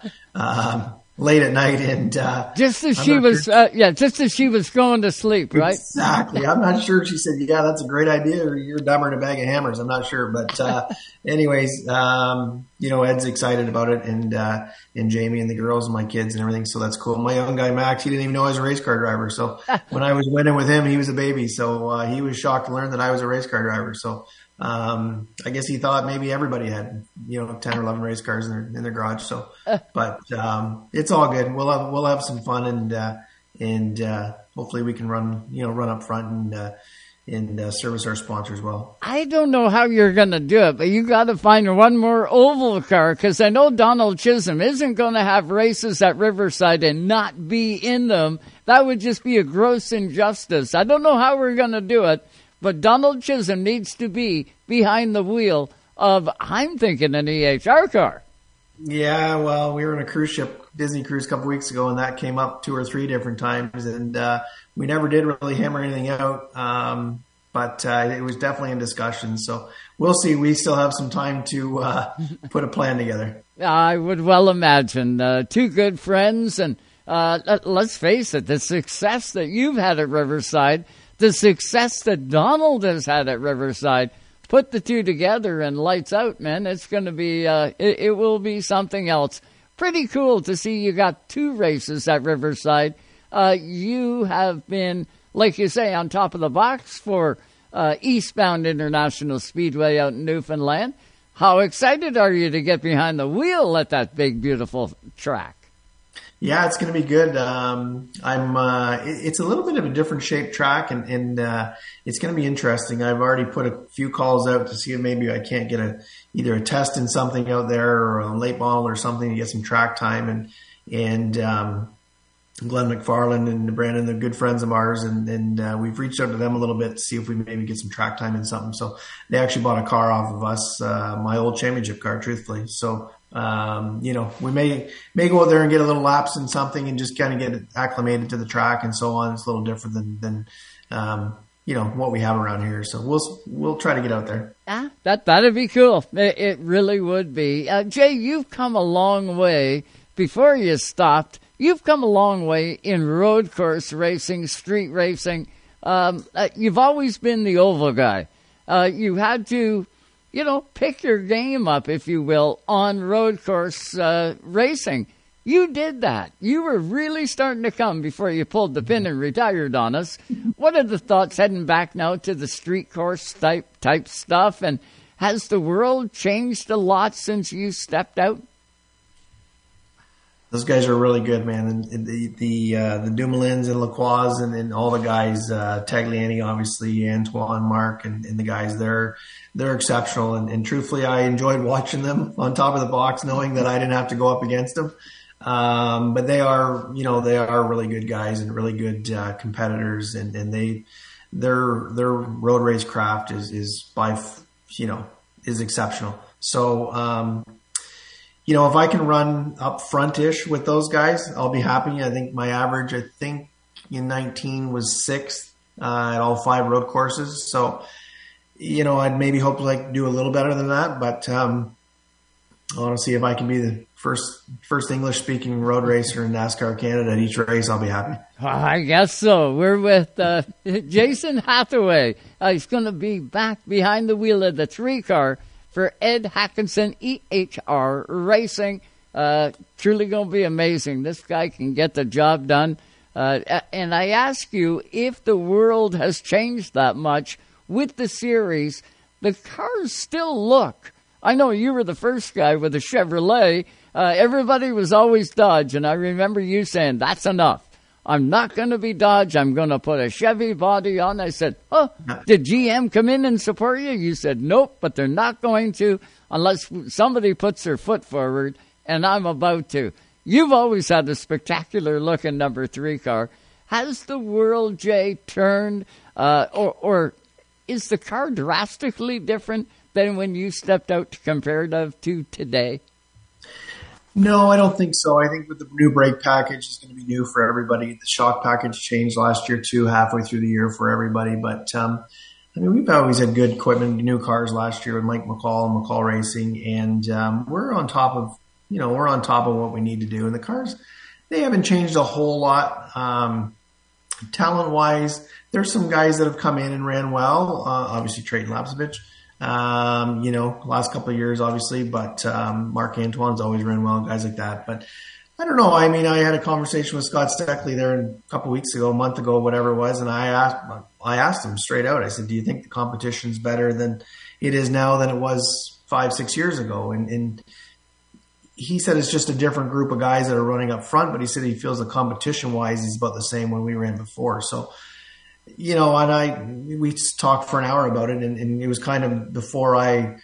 late at night, and just as she was going to sleep, right? Exactly. I'm not sure if she said, "Yeah, that's a great idea," or "You're dumber than a bag of hammers." I'm not sure, but anyways, you know, Ed's excited about it, and Jamie and the girls and my kids and everything, so that's cool. My young guy Max, he didn't even know I was a race car driver. So when I was winning with him, he was a baby, so he was shocked to learn that I was a race car driver. So I guess he thought maybe everybody had, you know, 10 or 11 race cars in their garage. So, but it's all good. We'll have some fun, and hopefully we can run up front and service our sponsors well. I don't know how you're going to do it, but you got to find one more oval car, because I know Donald Chisholm isn't going to have races at Riverside and not be in them. That would just be a gross injustice. I don't know how we're going to do it, but Donald Chisholm needs to be behind the wheel of, I'm thinking, an EHR car. Yeah, well, we were in a cruise ship, Disney cruise, a couple weeks ago, and that came up 2 or 3 different times, and we never did really hammer anything out, but it was definitely in discussion. So we'll see. We still have some time to put a plan together. I would well imagine. 2 good friends, and let's face it, the success that you've had at Riverside, the success that Donald has had at Riverside, put the 2 together and lights out, man. It's going to be, it will be something else. Pretty cool to see you got 2 races at Riverside. You have been, like you say, on top of the box for Eastbound International Speedway out in Newfoundland. How excited are you to get behind the wheel at that big, beautiful track? Yeah, it's going to be good. It's a little bit of a different shaped track, and it's going to be interesting. I've already put a few calls out to see if maybe I can't get either a test in something out there or a late model or something to get some track time. And Glenn McFarland and Brandon, they're good friends of ours, and we've reached out to them a little bit to see if we maybe get some track time in something. So they actually bought a car off of us, my old championship car, truthfully. So you know, we may go out there and get a little laps in something and just kind of get acclimated to the track and so on. It's a little different than you know, what we have around here. So we'll try to get out there. That'd be cool. It really would be. Jay, you've come a long way. Before you stopped, you've come a long way in road course racing, street racing. You've always been the oval guy. You had to, you know, pick your game up, if you will, on road course racing. You did that. You were really starting to come before you pulled the pin and retired on us. What are the thoughts heading back now to the street course type stuff? And has the world changed a lot since you stepped out? Those guys are really good, man. And the Dumoulins and Lacroix and all the guys, Tagliani, obviously, Antoine, Mark, and the guys, they're exceptional. And truthfully, I enjoyed watching them on top of the box, knowing that I didn't have to go up against them. But they are really good guys and really good competitors, and their road race craft is exceptional. So, you know, if I can run up front-ish with those guys, I'll be happy. I think my average, in 19 was 6th at all 5 road courses. So, you know, I'd maybe hope to do a little better than that. But I want to see if I can be the first English-speaking road racer in NASCAR Canada at each race. I'll be happy. I guess so. We're with Jason Hathaway. He's going to be back behind the wheel of the 3-car for Ed Hackinson, EHR Racing. Truly going to be amazing. This guy can get the job done. And I ask you, if the world has changed that much with the series, the cars still look. I know you were the first guy with a Chevrolet. Everybody was always Dodge, and I remember you saying, that's enough. I'm not going to be Dodge. I'm going to put a Chevy body on. I said, oh, did GM come in and support you? You said, nope, but they're not going to unless somebody puts their foot forward, and I'm about to. You've always had a spectacular-looking number 3 car. Has the world, Jay, turned, or is the car drastically different than when you stepped out to comparative to today? No, I don't think so. I think with the new brake package, it's going to be new for everybody. The shock package changed last year too, halfway through the year for everybody. But we've always had good equipment, new cars last year with Mike McCall and McCall Racing, and we're on top of what we need to do. And the cars, they haven't changed a whole lot. Talent wise, there's some guys that have come in and ran well. Obviously, Trayton Lapsevich. Last couple of years, obviously, but Mark Antoine's always ran well, guys like that. But I don't know. I mean, I had a conversation with Scott Steckley there a couple of weeks ago, a month ago, whatever it was, and I asked him straight out. I said, "Do you think the competition's better than it is now than it was 5-6 years ago?" And he said it's just a different group of guys that are running up front, but he said he feels the competition-wise is about the same when we ran before. So. We talked for an hour about it, and it was kind of before I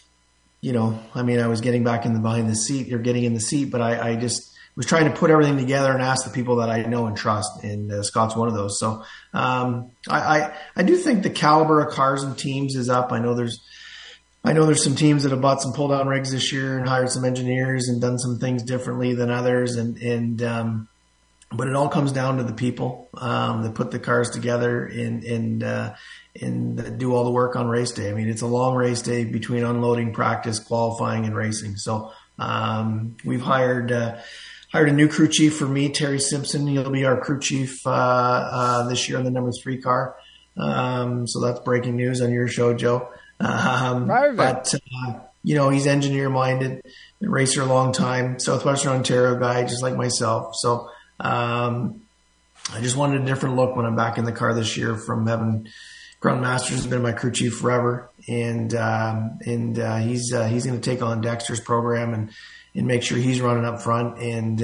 was getting back behind the seat or getting in the seat, but I just was trying to put everything together and ask the people that I know and trust, and Scott's one of those. So I do think the caliber of cars and teams is up. I know there's some teams that have bought some pull down rigs this year and hired some engineers and done some things differently than others, but it all comes down to the people that put the cars together and do all the work on race day. I mean, it's a long race day between unloading, practice, qualifying, and racing. So we've hired a new crew chief for me, Terry Simpson. He'll be our crew chief this year on the number 3 car. So that's breaking news on your show, Joe. But he's engineer minded, racer a long time, Southwestern Ontario guy, just like myself. So. I just wanted a different look when I'm back in the car this year from having Grunt Masters has been my crew chief forever. And he's going to take on Dexter's program and make sure he's running up front. And,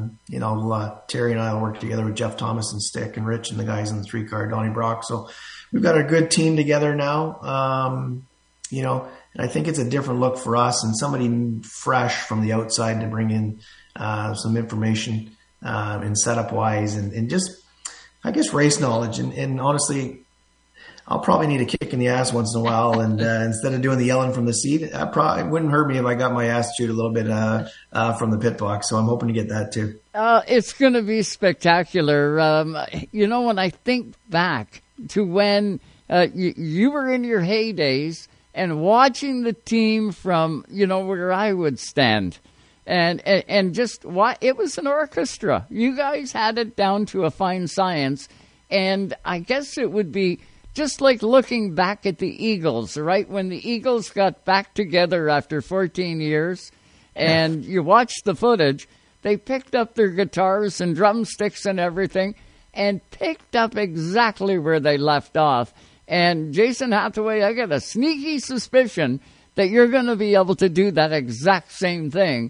Terry and I will work together with Jeff Thomas and Stick and Rich and the guys in the 3 car, Donnie Brock. So we've got a good team together now. And I think it's a different look for us and somebody fresh from the outside to bring in, some information. And setup wise and just, I guess, race knowledge. And honestly, I'll probably need a kick in the ass once in a while. And instead of doing the yelling from the seat, it wouldn't hurt me if I got my ass chewed a little bit from the pit box. So I'm hoping to get that too. It's going to be spectacular. When I think back to when you were in your heydays and watching the team from, where I would stand. And just why it was an orchestra. You guys had it down to a fine science, and I guess it would be just like looking back at the Eagles, right? When the Eagles got back together after 14 years, and you watch the footage, they picked up their guitars and drumsticks and everything, and picked up exactly where they left off. And Jason Hathaway, I get a sneaky suspicion that you're going to be able to do that exact same thing.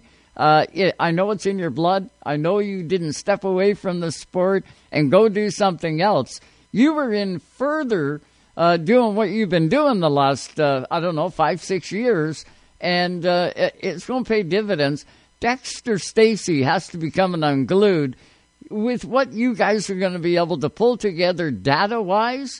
I know it's in your blood. I know you didn't step away from the sport and go do something else. You were in further doing what you've been doing the last, 5-6 years, and it's going to pay dividends. Dexter Stacey has to be coming unglued with what you guys are going to be able to pull together data-wise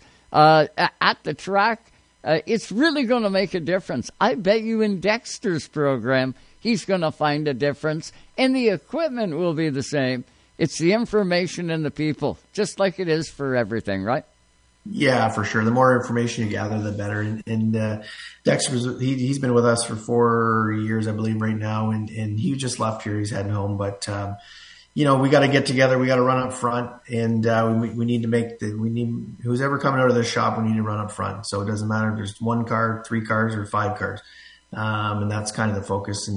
at the track. It's really going to make a difference. I bet you in Dexter's program, he's going to find a difference, and the equipment will be the same. It's the information and the people, just like it is for everything, right? Yeah, for sure. The more information you gather, the better. And Dexter, he's been with us for 4 years, I believe, right now, and he just left here. He's heading home. But, we got to get together. We got to run up front, and we need to who's ever coming out of this shop, we need to run up front. So it doesn't matter if there's 1 car, 3 cars, or 5 cars. And that's kind of the focus.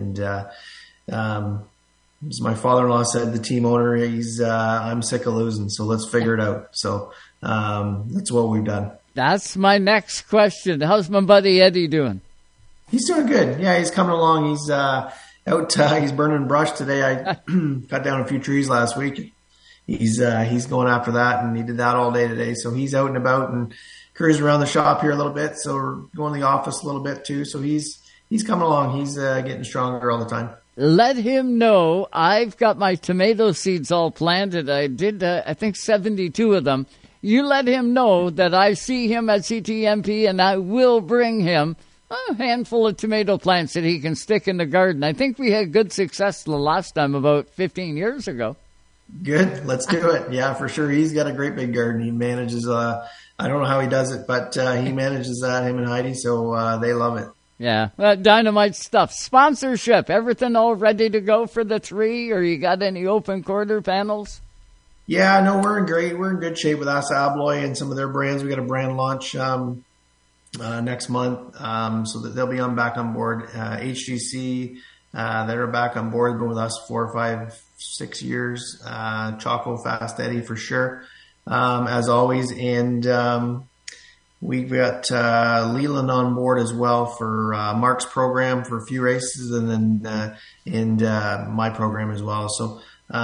As my father-in-law said, the team owner, I'm sick of losing, so let's figure it out. So that's what we've done. That's my next question. How's my buddy Eddie doing? He's doing good. Yeah, he's coming along. He's out. He's burning brush today. I cut down a few trees last week. he's going after that, and he did that all day today. So he's out and about and cruising around the shop here a little bit. So we're going to the office a little bit too. So he's coming along. He's getting stronger all the time. Let him know I've got my tomato seeds all planted. I did, I think, 72 of them. You let him know that I see him at CTMP, and I will bring him a handful of tomato plants that he can stick in the garden. I think we had good success the last time about 15 years ago. Good. Let's do it. Yeah, for sure. He's got a great big garden. He manages, I don't know how he does it, but he manages that, him and Heidi, so they love it. Yeah, dynamite stuff. Sponsorship, everything all ready to go for the tree, or you got any open quarter panels? Yeah, no, we're in good shape with Assa Abloy and some of their brands. We got a brand launch next month, so that they'll be back on board. HGC, they're back on board, been with us 4, 5, 6 years. Choco Fast Eddie for sure, as always, and we've got Leland on board as well for Mark's program for a few races, and then my program as well. So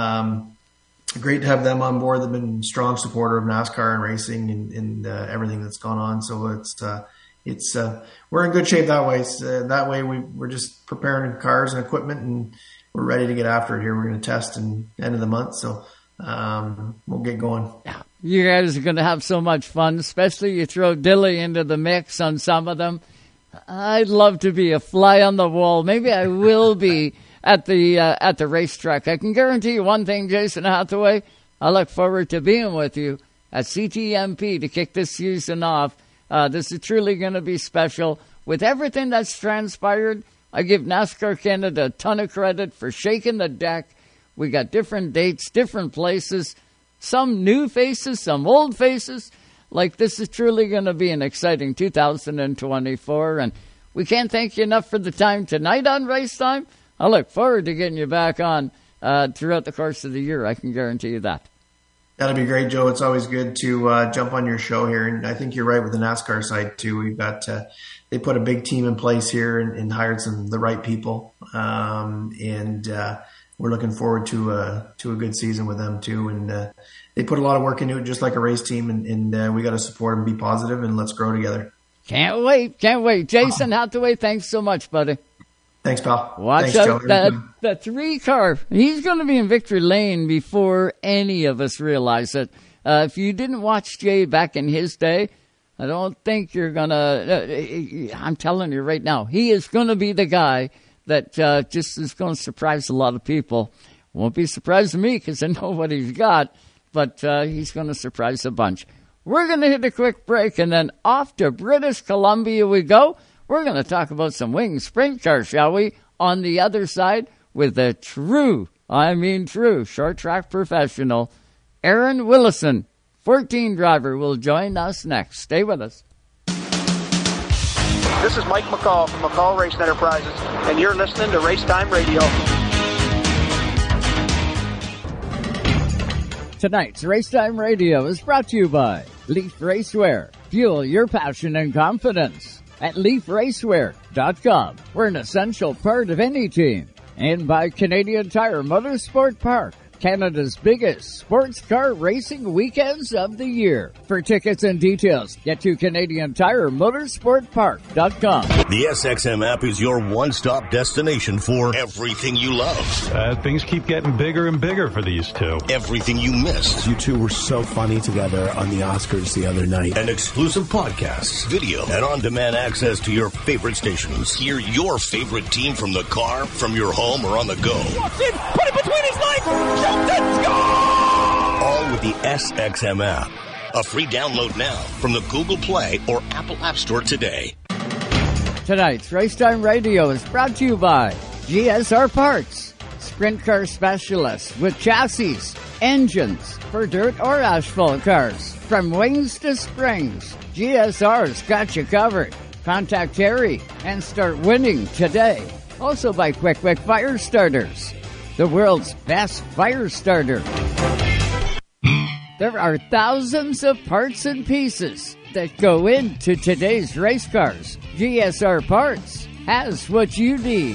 great to have them on board. They've been a strong supporter of NASCAR and racing and everything that's gone on. So it's we're in good shape that way. That way we're just preparing cars and equipment, and we're ready to get after it here. We're going to test in the end of the month, so we'll get going. Yeah. You guys are going to have so much fun, especially you throw Dilly into the mix on some of them. I'd love to be a fly on the wall. Maybe I will be at the racetrack. I can guarantee you one thing, Jason Hathaway. I look forward to being with you at CTMP to kick this season off. This is truly going to be special. With everything that's transpired, I give NASCAR Canada a ton of credit for shaking the deck. We got different dates, different places, some new faces, some old faces. Like, this is truly going to be an exciting 2024, and we can't thank you enough for the time tonight on Race Time. I look forward to getting you back on throughout the course of the year. I can guarantee you that. That'll be great, Joe. It's always good to jump on your show here, and I think you're right with the NASCAR side too. We've got they put a big team in place here and hired the right people, and we're looking forward to a good season with them too. And they put a lot of work into it, just like a race team, and we got to support them, be positive, and let's grow together. Can't wait. Jason Hathaway, thanks so much, buddy. Thanks, pal. Watch out, the 3-car. He's going to be in victory lane before any of us realize it. If you didn't watch Jay back in his day, I don't think you're going to, I'm telling you right now, he is going to be the guy that just is going to surprise a lot of people. Won't be surprised to me because I know what he's got, but he's going to surprise a bunch. We're going to hit a quick break, and then off to British Columbia we go. We're going to talk about some winged sprint cars, shall we? On the other side with the true short track professional, Aaron Willison, 14 driver, will join us next. Stay with us. This is Mike McCall from McCall Racing Enterprises, and you're listening to Race Time Radio. Tonight's Race Time Radio is brought to you by Leaf Racewear. Fuel your passion and confidence at LeafRacewear.com. We're an essential part of any team. And by Canadian Tire Motorsport Park, Canada's biggest sports car racing weekends of the year. For tickets and details, get to CanadianTireMotorsportPark.com. The SXM app is your one-stop destination for everything you love. Things keep getting bigger and bigger for these two. Everything you missed. You two were so funny together on the Oscars the other night. And exclusive podcasts, video, and on-demand access to your favorite stations. Hear your favorite team from the car, from your home, or on the go. Walks in, put it between his legs. Score! All with the SXM app. A free download now from the Google Play or Apple App Store today. Tonight's Race Time Radio is brought to you by GSR Parts, sprint car specialists with chassis, engines for dirt or asphalt cars. From wings to springs, GSR's got you covered. Contact Terry and start winning today. Also by Quick Fire Starters, the world's best fire starter. There are thousands of parts and pieces that go into today's race cars. GSR Parts has what you need.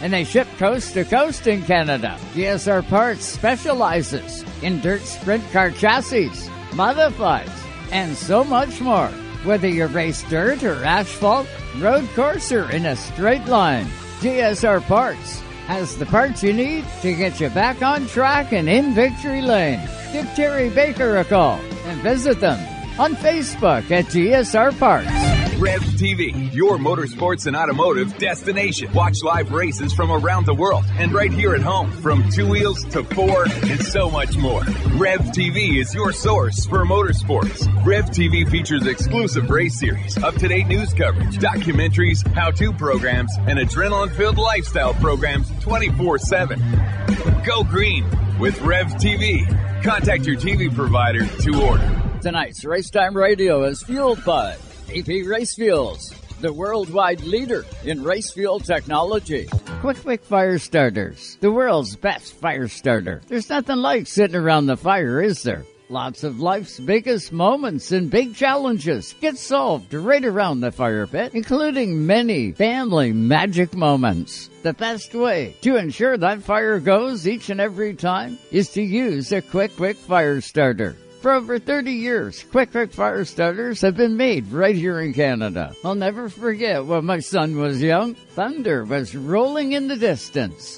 and they ship coast to coast in Canada. GSR Parts specializes in dirt sprint car chassis, modifieds, and so much more. Whether you race dirt or asphalt, road course, or in a straight line, GSR Parts has the parts you need to get you back on track and in victory lane. Give Terry Baker a call and visit them on Facebook at GSR Parts. Rev TV, your motorsports and automotive destination. Watch live races from around the world and right here at home, from 2 wheels to 4 and so much more. Rev TV is your source for motorsports. Rev TV features exclusive race series, up-to-date news coverage, documentaries, how-to programs, and adrenaline-filled lifestyle programs 24/7. Go green with Rev TV. Contact your TV provider to order. Tonight's Racetime Radio is fueled by AP Race Fuels, the worldwide leader in race fuel technology. Quick Fire Starters, the world's best fire starter. There's nothing like sitting around the fire, is there? Lots of life's biggest moments and big challenges get solved right around the fire pit, including many family magic moments. The best way to ensure that fire goes each and every time is to use a Quick Fire Starter. For over 30 years, Quick Fire Starters have been made right here in Canada. I'll never forget when my son was young. Thunder was rolling in the distance.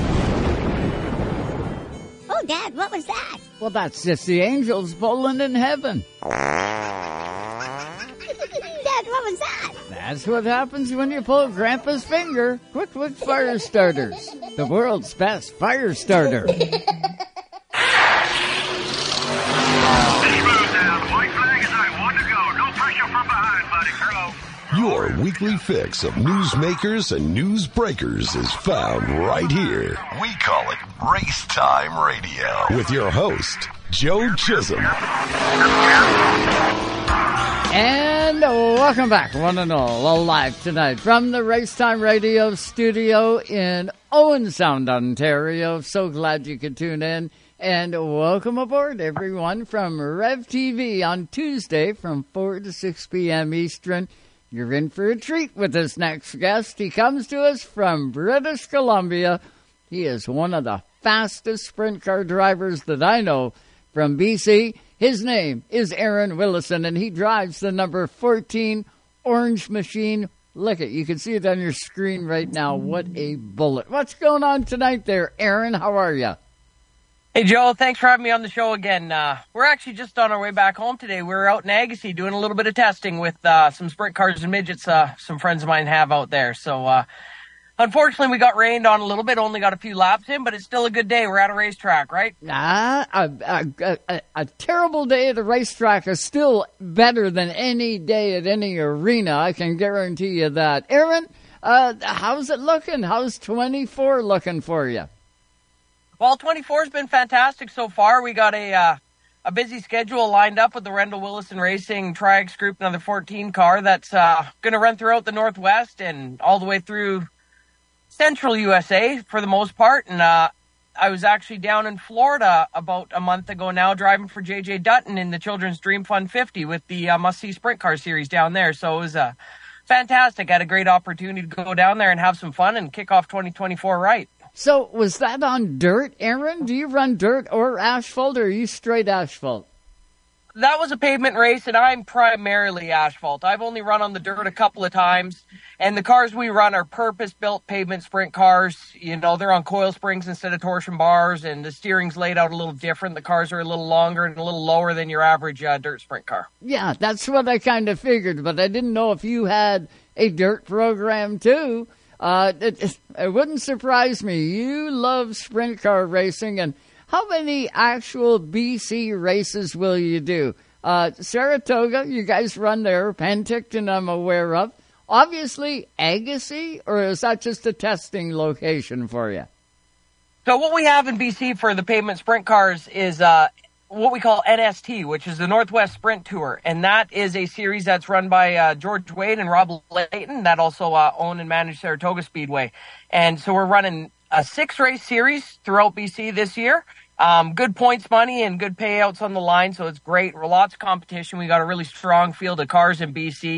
Oh, Dad, what was that? Well, that's just the angels bowling in heaven. Dad, what was that? That's what happens when you pull Grandpa's finger. Quick Fire Starters, the world's best fire starter. Your weekly fix of newsmakers and news breakers is found right here. We call it Race Time Radio with your host, Joe Chisholm. And welcome back, one and all, live tonight from the Race Time Radio studio in Owen Sound, Ontario. So glad you could tune in. And welcome aboard, everyone, from Rev TV on Tuesday from 4 to 6 p.m. Eastern. You're in for a treat with this next guest. He comes to us from British Columbia. He is one of the fastest sprint car drivers that I know from BC. His name is Aaron Willison, and he drives the number 14 Orange Machine. Look it, you can see it on your screen right now. What a bullet. What's going on tonight there, Aaron? How are you? Hey, Joe, thanks for having me on the show again. We're actually just on our way back home today. We're out in Agassiz doing a little bit of testing with some sprint cars and midgets some friends of mine have out there. So, unfortunately, we got rained on a little bit, only got a few laps in, but it's still a good day. We're at a racetrack, right? A terrible day at a racetrack is still better than any day at any arena. I can guarantee you that. Aaron, how's it looking? How's 24 looking for you? Well, 24's been fantastic so far. We got a busy schedule lined up with the Rendell Willison Racing Tri-X Group, another 14 car that's going to run throughout the Northwest and all the way through central USA for the most part. And I was actually down in Florida about a month ago now driving for J.J. Dutton in the Children's Dream Fun 50 with the Must-See Sprint Car Series down there. So it was fantastic. I had a great opportunity to go down there and have some fun and kick off 2024 right. So, was that on dirt, Aaron? Do you run dirt or asphalt, or are you straight asphalt? That was a pavement race, and I'm primarily asphalt. I've only run on the dirt a couple of times, and the cars we run are purpose-built pavement sprint cars. You know, they're on coil springs instead of torsion bars, and the steering's laid out a little different. The cars are a little longer and a little lower than your average dirt sprint car. Yeah, that's what I kind of figured, but I didn't know if you had a dirt program, too. It wouldn't surprise me. You love sprint car racing, and how many actual BC races will you do? Saratoga, you guys run there. Penticton, I'm aware of. Obviously, Agassiz, or is that just a testing location for you? So what we have in BC for the pavement sprint cars is what we call NST, which is the Northwest Sprint Tour. And that is a series that's run by George Wade and Rob Layton that also own and manage Saratoga Speedway. And so we're running a 6-race series throughout BC this year. Good points money and good payouts on the line, so it's great. Lots of competition. We got a really strong field of cars in BC.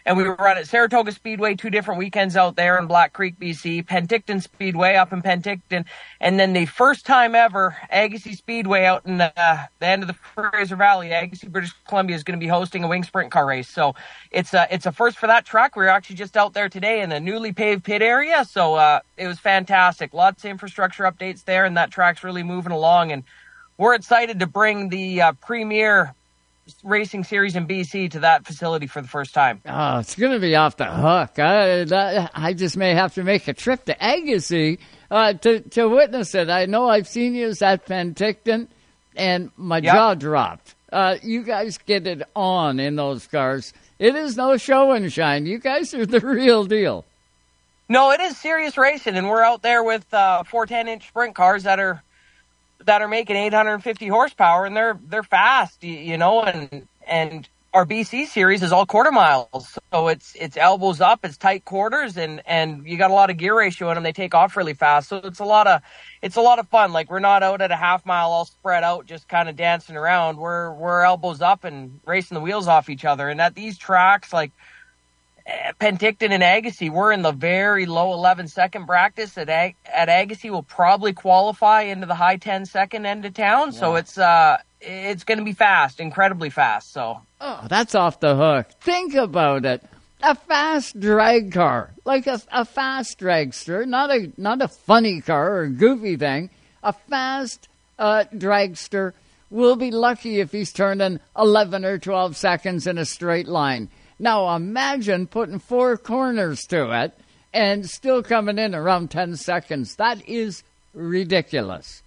And we run at Saratoga Speedway 2 different weekends out there in Black Creek, BC, Penticton Speedway up in Penticton, and then the first time ever, Agassiz Speedway out in the end of the Fraser Valley. Agassiz, British Columbia is going to be hosting a wing sprint car race. So it's a first for that track. We were actually just out there today in a newly paved pit area. So it was fantastic. Lots of infrastructure updates there, and that track's really moving along. And we're excited to bring the premier racing series in BC to that facility for the first time. Oh, it's going to be off the hook. I just may have to make a trip to Agassiz to witness it. I know I've seen you at Penticton, and my jaw dropped. You guys get it on in those cars. It is no show and shine. You guys are the real deal. No, it is serious racing, and we're out there with 4 10-inch sprint cars that are making 850 horsepower, and they're fast, you know, and our BC series is all quarter miles. So it's elbows up, it's tight quarters, and you got a lot of gear ratio in them. They take off really fast. So it's a lot of fun. Like, we're not out at a half mile all spread out, just kind of dancing around. We're elbows up and racing the wheels off each other. And at these tracks, like Penticton and Agassiz, we're in the very low 11-second brackets. At Agassiz, we'll probably qualify into the high 10-second end of town. So it's going to be fast, incredibly fast. So that's off the hook. Think about it. A fast drag car, like a fast dragster, not a funny car or a goofy thing. A fast dragster will be lucky if he's turning 11 or 12 seconds in a straight line. Now imagine putting 4 corners to it and still coming in around 10 seconds. That is ridiculous.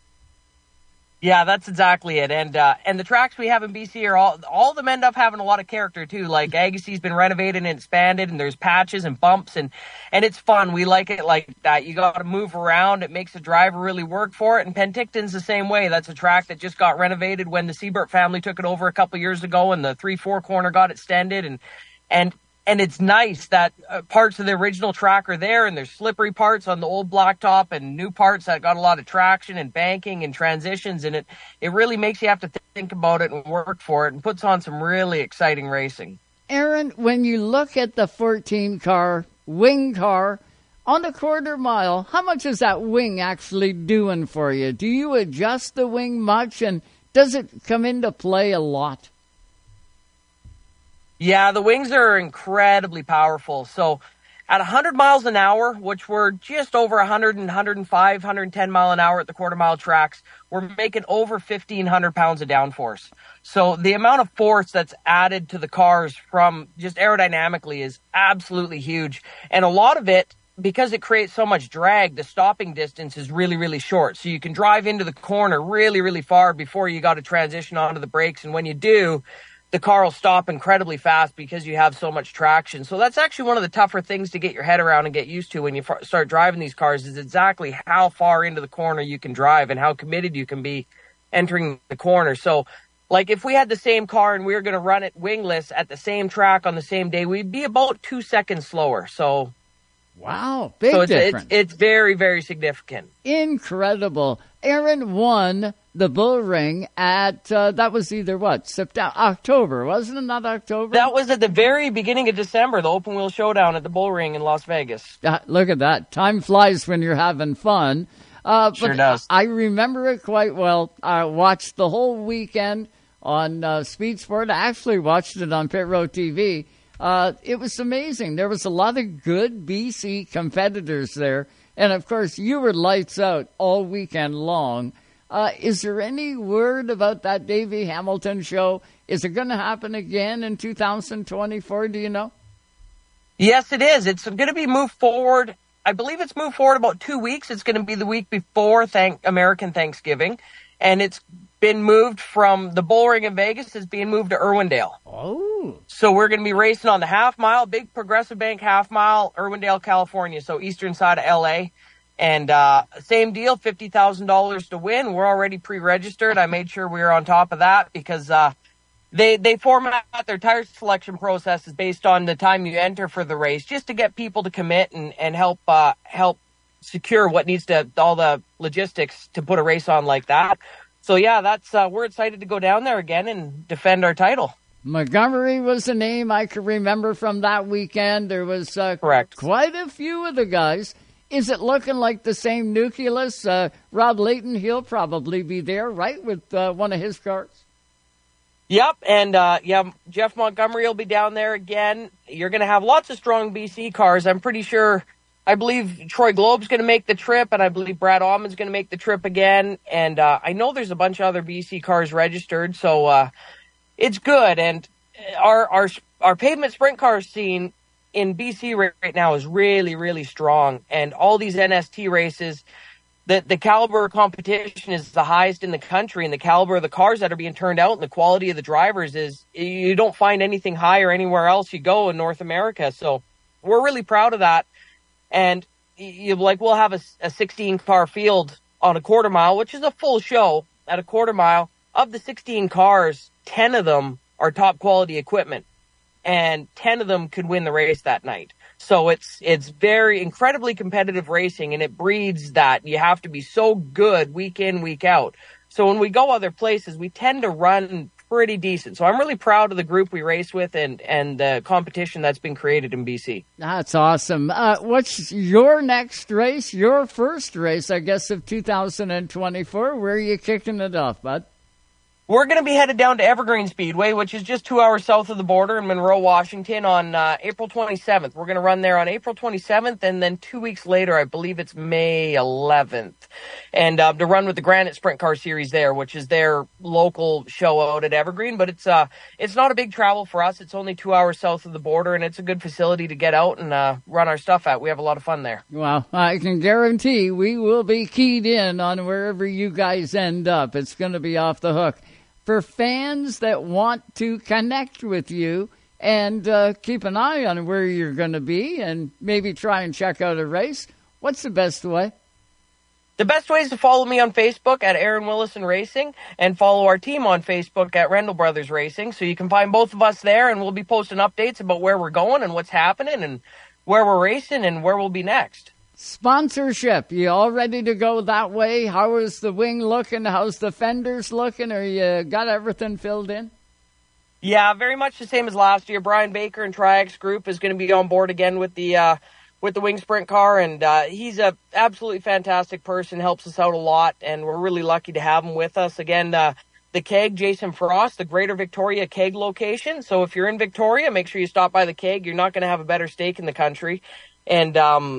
Yeah, that's exactly it. And the tracks we have in BC are all of them end up having a lot of character too. Like Agassiz's been renovated and expanded, and there's patches and bumps, and it's fun. We like it like that. You got to move around. It makes the driver really work for it. And Penticton's the same way. That's a track that just got renovated when the Siebert family took it over a couple years ago, and the 3-4 corner got extended, and it's nice that parts of the original track are there, and there's slippery parts on the old blacktop and new parts that got a lot of traction and banking and transitions, and it really makes you have to think about it and work for it, and puts on some really exciting racing. Aaron, when you look at the 14-car, wing car, on the quarter mile, how much is that wing actually doing for you? Do you adjust the wing much, and does it come into play a lot? Yeah, the wings are incredibly powerful. So at 100 miles an hour, which we're just over 100 and 105, 110 mile an hour at the quarter mile tracks, we're making over 1,500 pounds of downforce. So the amount of force that's added to the cars from just aerodynamically is absolutely huge. And a lot of it, because it creates so much drag, the stopping distance is really, really short. So you can drive into the corner really, really far before you got to transition onto the brakes. And when you do, the car will stop incredibly fast because you have so much traction. So that's actually one of the tougher things to get your head around and get used to when you start driving these cars, is exactly how far into the corner you can drive and how committed you can be entering the corner. So, like, if we had the same car and we were going to run it wingless at the same track on the same day, we'd be about 2 seconds slower. So, wow, big difference. It's very, very significant. Incredible. Aaron won the Bull Ring at, that was either what, September, October, wasn't it? Not October? That was at the very beginning of December, the Open Wheel Showdown at the Bull Ring in Las Vegas. Look at that. Time flies when you're having fun. Sure does. I remember it quite well. I watched the whole weekend on Speed Sport. I actually watched it on Pit Road TV. It was amazing. There was a lot of good BC competitors there. And, of course, you were lights out all weekend long. Is there any word about that Davey Hamilton show? Is it going to happen again in 2024? Do you know? Yes, it is. It's going to be moved forward. I believe it's moved forward about 2 weeks. It's going to be the week before American Thanksgiving. And it's been moved from the Bull Ring in Vegas. It's being moved to Irwindale. Oh. So we're going to be racing on the half mile, big Progressive Bank half mile, Irwindale, California. So eastern side of LA. And same deal, $50,000 to win. We're already pre-registered. I made sure we were on top of that because they format their tire selection processes based on the time you enter for the race, just to get people to commit and help secure what needs to, all the logistics to put a race on like that. So yeah, that's we're excited to go down there again and defend our title. Montgomery was a name I can remember from that weekend. There was Correct. Quite a few of the guys. Is it looking like the same nucleus? Rob Layton, he'll probably be there, right, with one of his cars? Yep, and Jeff Montgomery will be down there again. You're going to have lots of strong BC cars. I'm pretty sure, I believe Troy Globe's going to make the trip, and I believe Brad Allman's going to make the trip again. And I know there's a bunch of other BC cars registered, so it's good. And our pavement sprint car scene in BC right now is really, really strong. And all these NST races, the caliber of competition is the highest in the country, and the caliber of the cars that are being turned out and the quality of the drivers is, you don't find anything higher anywhere else you go in North America. So we're really proud of that. And we'll have a 16-car field on a quarter mile, which is a full show at a quarter mile. Of the 16 cars, 10 of them are top quality equipment, and 10 of them could win the race that night. So it's very incredibly competitive racing, and it breeds that you have to be so good week in, week out. So when we go other places, we tend to run pretty decent. So I'm really proud of the group we race with and the competition that's been created in BC. That's awesome. What's your next race, your first race, I guess, of 2024? Where are you kicking it off, bud? We're going to be headed down to Evergreen Speedway, which is just 2 hours south of the border in Monroe, Washington, on April 27th. We're going to run there on April 27th, and then 2 weeks later, I believe it's May 11th, and to run with the Granite Sprint Car Series there, which is their local show out at Evergreen. But it's not a big travel for us. It's only 2 hours south of the border, and it's a good facility to get out and run our stuff at. We have a lot of fun there. Well, I can guarantee we will be keyed in on wherever you guys end up. It's going to be off the hook. For fans that want to connect with you and keep an eye on where you're going to be and maybe try and check out a race, what's the best way? The best way is to follow me on Facebook at Aaron Willison Racing and follow our team on Facebook at Rendell Brothers Racing. So you can find both of us there, and we'll be posting updates about where we're going and what's happening and where we're racing and where we'll be next. Sponsorship, you all ready to go that way? How is the wing looking? How's the fenders looking? Are you got everything filled in? Yeah, very much the same as last year. Brian Baker and Triax Group is going to be on board again with the wing sprint car, and he's a absolutely fantastic person, helps us out a lot, and we're really lucky to have him with us. Again, the keg, Jason Frost, the Greater Victoria keg location. So if you're in Victoria, make sure you stop by the keg. You're not going to have a better steak in the country. And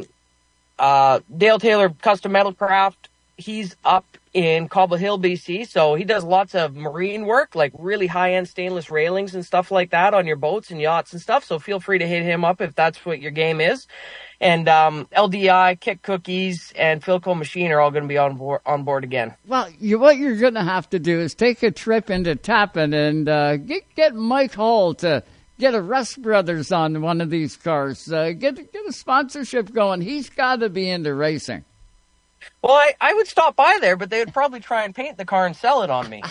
Dale Taylor Custom Metalcraft, he's up in Cobble Hill, BC, so he does lots of marine work, like really high-end stainless railings and stuff like that on your boats and yachts and stuff, so feel free to hit him up if that's what your game is. And LDI, Kick Cookies, and Philco Machine are all going to be on board again. Well, what you're going to have to do is take a trip into Tappan and get Mike Hall to get a Russ Brothers on one of these cars. Get a sponsorship going. He's got to be into racing. Well, I would stop by there, but they would probably try and paint the car and sell it on me.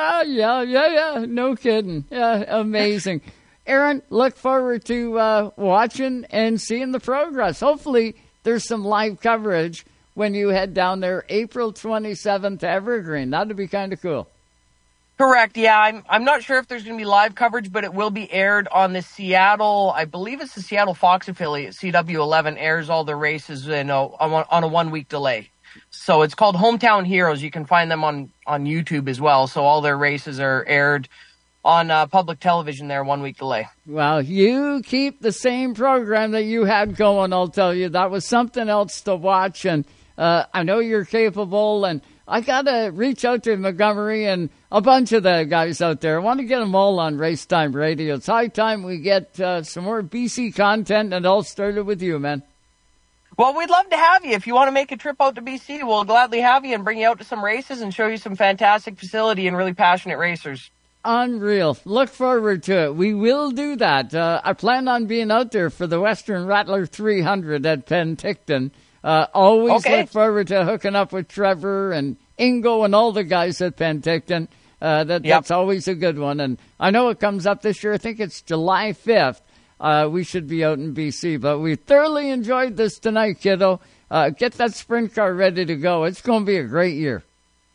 Yeah. No kidding. Yeah, amazing. Aaron, look forward to watching and seeing the progress. Hopefully there's some live coverage when you head down there April 27th to Evergreen. That would be kind of cool. Correct, yeah. I'm not sure if there's going to be live coverage, but it will be aired on the Seattle, I believe it's the Seattle Fox affiliate, CW11, airs all the races on a 1 week delay. So it's called Hometown Heroes. You can find them on YouTube as well. So all their races are aired on public television there, 1 week delay. Well, you keep the same program that you had going, I'll tell you. That was something else to watch, and I know you're capable, and I got to reach out to Montgomery and a bunch of the guys out there. I want to get them all on Race Time Radio. It's high time we get some more BC content, and it all started with you, man. Well, we'd love to have you. If you want to make a trip out to BC, we'll gladly have you and bring you out to some races and show you some fantastic facility and really passionate racers. Unreal. Look forward to it. We will do that. I plan on being out there for the Western Rattler 300 at Penticton. Always look forward to hooking up with Trevor and Ingo and all the guys at Penticton. That's always a good one. And I know it comes up this year. I think it's July 5th. We should be out in BC. But we thoroughly enjoyed this tonight, kiddo. Get that sprint car ready to go. It's going to be a great year.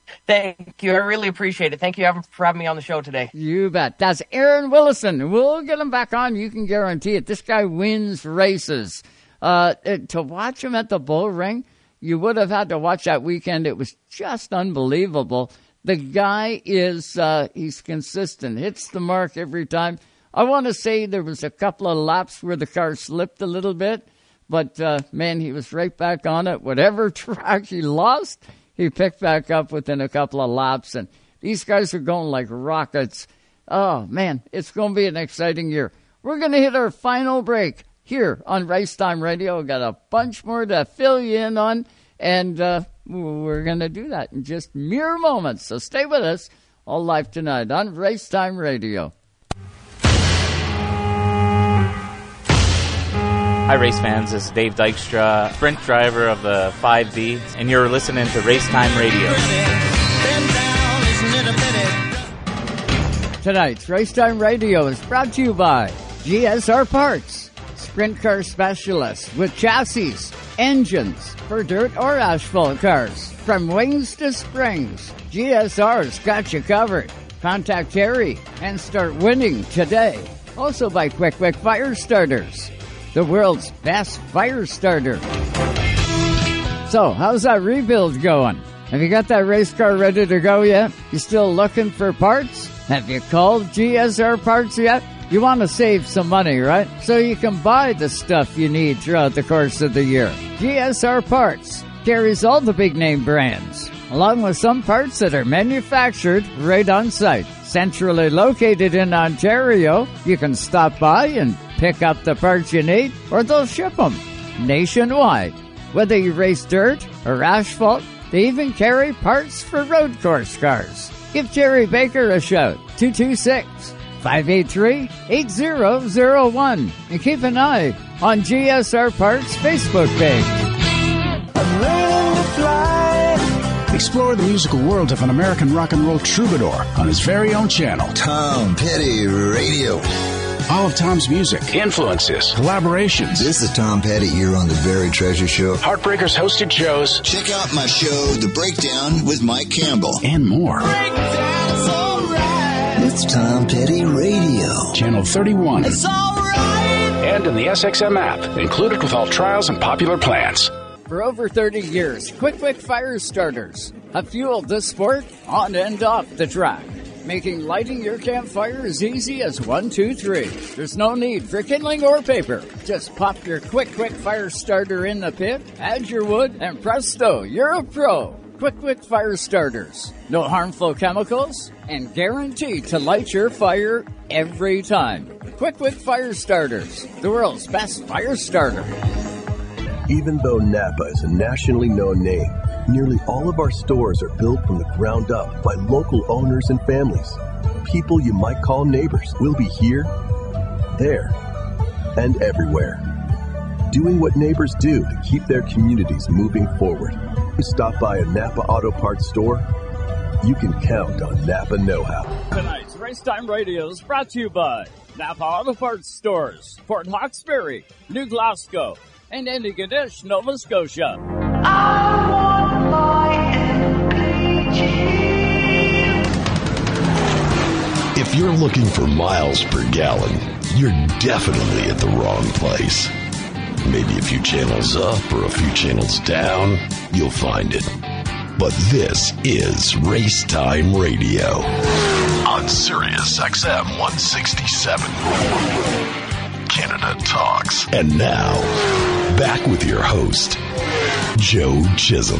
Thank you. I really appreciate it. Thank you for having me on the show today. You bet. That's Aaron Willison. We'll get him back on. You can guarantee it. This guy wins races. To watch him at the bull ring, you would have had to watch that weekend. It was just unbelievable. The guy is, he's consistent, hits the mark every time. I want to say there was a couple of laps where the car slipped a little bit, but, man, he was right back on it. Whatever track he lost, he picked back up within a couple of laps, and these guys are going like rockets. Oh, man, it's going to be an exciting year. We're going to hit our final break here on Racetime Radio. We've got a bunch more to fill you in on, and we're going to do that in just mere moments. So stay with us all live tonight on Racetime Radio. Hi, race fans. This is Dave Dykstra, sprint driver of the 5B, and you're listening to Racetime Radio. Tonight's Racetime Radio is brought to you by GSR Parts, sprint car specialists with chassis, engines for dirt or asphalt cars. From wings to springs, GSR's got you covered. Contact Terry and start winning today. Also by Quick Fire Starters, the world's best fire starter. So, how's that rebuild going? Have you got that race car ready to go yet? You still looking for parts? Have you called GSR Parts yet? You want to save some money, right? So you can buy the stuff you need throughout the course of the year. GSR Parts carries all the big name brands, along with some parts that are manufactured right on site. Centrally located in Ontario, you can stop by and pick up the parts you need, or they'll ship them nationwide. Whether you race dirt or asphalt, they even carry parts for road course cars. Give Jerry Baker a shout, 226-583-8001, and keep an eye on GSR Parts' Facebook page. Explore the musical world of an American rock and roll troubadour on his very own channel, Tom Petty Radio. All of Tom's music, influences, collaborations. This is Tom Petty here on The Very Treasure Show. Heartbreakers hosted shows. Check out my show, The Breakdown with Mike Campbell. And more. It's Tom Petty Radio. Channel 31. It's all right. And in the SXM app, included with all trials and popular plans. For over 30 years, Quick Fire Starters have fueled this sport on and off the track, making lighting your campfire as easy as 1, 2, 3. There's no need for kindling or paper. Just pop your Quick Fire Starter in the pit, add your wood, and presto, you're a pro. Quick Fire Starters. No harmful chemicals, and guaranteed to light your fire every time. Quick Fire Starters, the world's best fire starter. Even though Napa is a nationally known name, nearly all of our stores are built from the ground up by local owners and families. People you might call neighbors will be here, there, and everywhere, doing what neighbors do to keep their communities moving forward. Stop by a Napa Auto Parts store. You can count on Napa know-how. Tonight's Racetime Radio is brought to you by Napa Auto Parts Stores, Port Hawkesbury, New Glasgow, and Antigonish, Nova Scotia. I want my MPG. If you're looking for miles per gallon, you're definitely at the wrong place. Maybe a few channels up or a few channels down, you'll find it. But this is Racetime Radio on Sirius XM 167. Canada Talks. And now, back with your host, Joe Chisholm.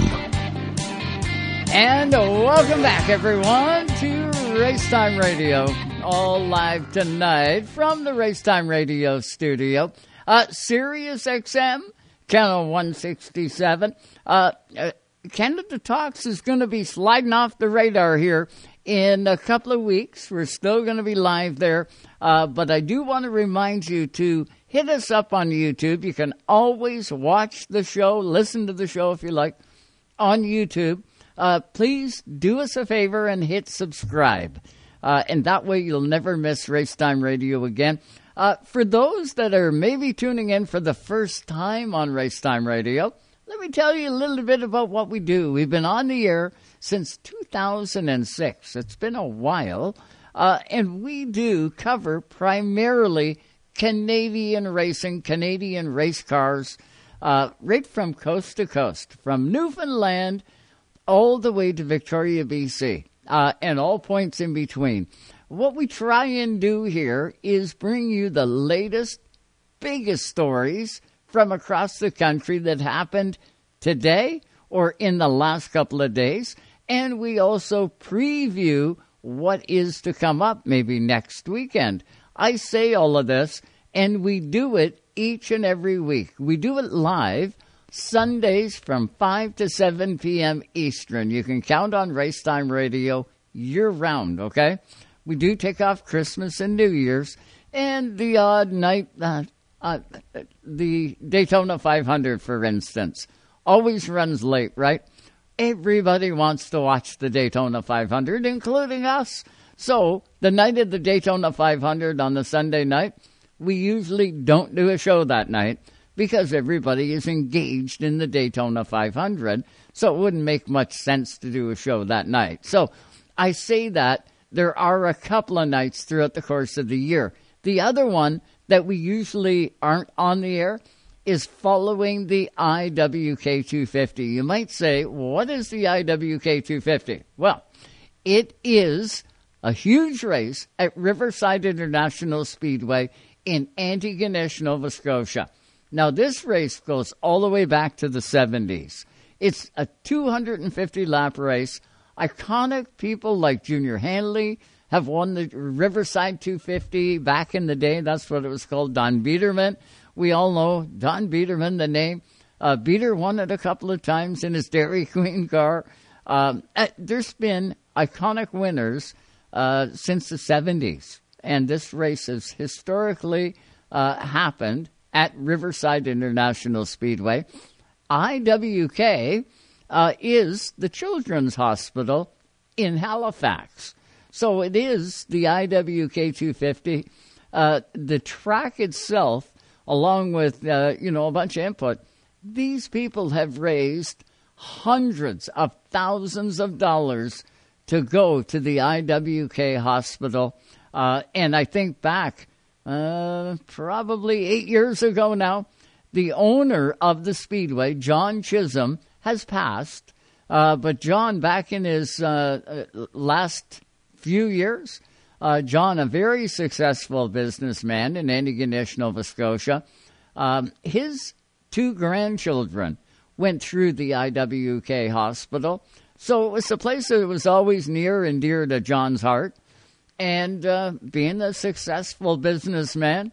And welcome back, everyone, to Racetime Radio, all live tonight from the Racetime Radio studio. Sirius XM, channel 167. Canada Talks is going to be sliding off the radar here in a couple of weeks. We're still going to be live there. But I do want to remind you to hit us up on YouTube. You can always watch the show, listen to the show if you like, on YouTube. Please do us a favor and hit subscribe. And that way you'll never miss Racetime Radio again. For those that are maybe tuning in for the first time on Racetime Radio, let me tell you a little bit about what we do. We've been on the air since 2006. It's been a while. And we do cover primarily Canadian racing, Canadian race cars, right from coast to coast, from Newfoundland all the way to Victoria, BC, and all points in between. What we try and do here is bring you the latest, biggest stories from across the country that happened today or in the last couple of days. And we also preview what is to come up maybe next weekend. I say all of this, and we do it each and every week. We do it live Sundays from 5 to 7 p.m. Eastern. You can count on Racetime Radio year-round, okay? We do take off Christmas and New Year's, and the odd night, the Daytona 500, for instance, always runs late, right? Everybody wants to watch the Daytona 500, including us. So the night of the Daytona 500 on the Sunday night, we usually don't do a show that night because everybody is engaged in the Daytona 500. So it wouldn't make much sense to do a show that night. So I say that there are a couple of nights throughout the course of the year. The other one that we usually aren't on the air is following the IWK 250. You might say, what is the IWK 250? Well, it is a huge race at Riverside International Speedway in Antigonish, Nova Scotia. Now, this race goes all the way back to the 70s. It's a 250-lap race. Iconic people like Junior Hanley have won the Riverside 250 back in the day. That's what it was called. Don Biederman. We all know Don Biederman, the name. Bieder won it a couple of times in his Dairy Queen car. There's been iconic winners since the 70s. And this race has historically happened at Riverside International Speedway. IWK is the Children's Hospital in Halifax. So it is the IWK 250. The track itself, along with, a bunch of input, these people have raised hundreds of thousands of dollars to go to the IWK hospital. And I think back probably 8 years ago now, the owner of the Speedway, John Chisholm, has passed. But John, back in his last few years, John, a very successful businessman in Antigonish, Nova Scotia, his 2 grandchildren went through the IWK hospital. So it was a place that was always near and dear to John's heart. And being a successful businessman,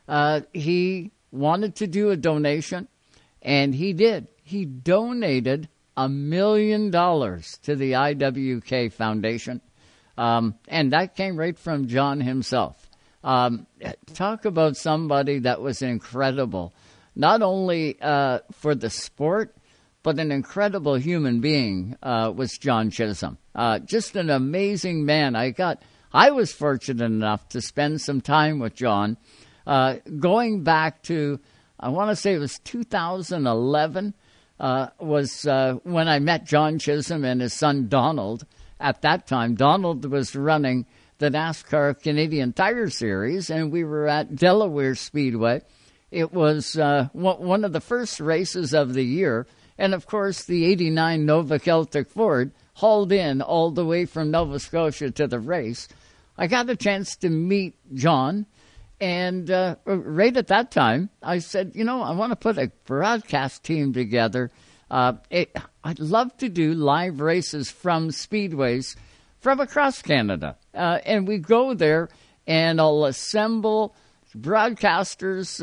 he wanted to do a donation, and he did. He donated $1 million to the IWK Foundation. And that came right from John himself. Talk about somebody that was incredible, not only for the sport, but an incredible human being was John Chisholm. Just an amazing man. I was fortunate enough to spend some time with John, going back to, I want to say it was 2011, was when I met John Chisholm and his son Donald. At that time, Donald was running the NASCAR Canadian Tire Series, and we were at Delaware Speedway. It was one of the first races of the year, and of course the 89 Nova Celtic Ford hauled in all the way from Nova Scotia to the race. I got a chance to meet John, and right at that time, I said, I want to put a broadcast team together. I'd love to do live races from speedways from across Canada. And we go there, and I'll assemble broadcasters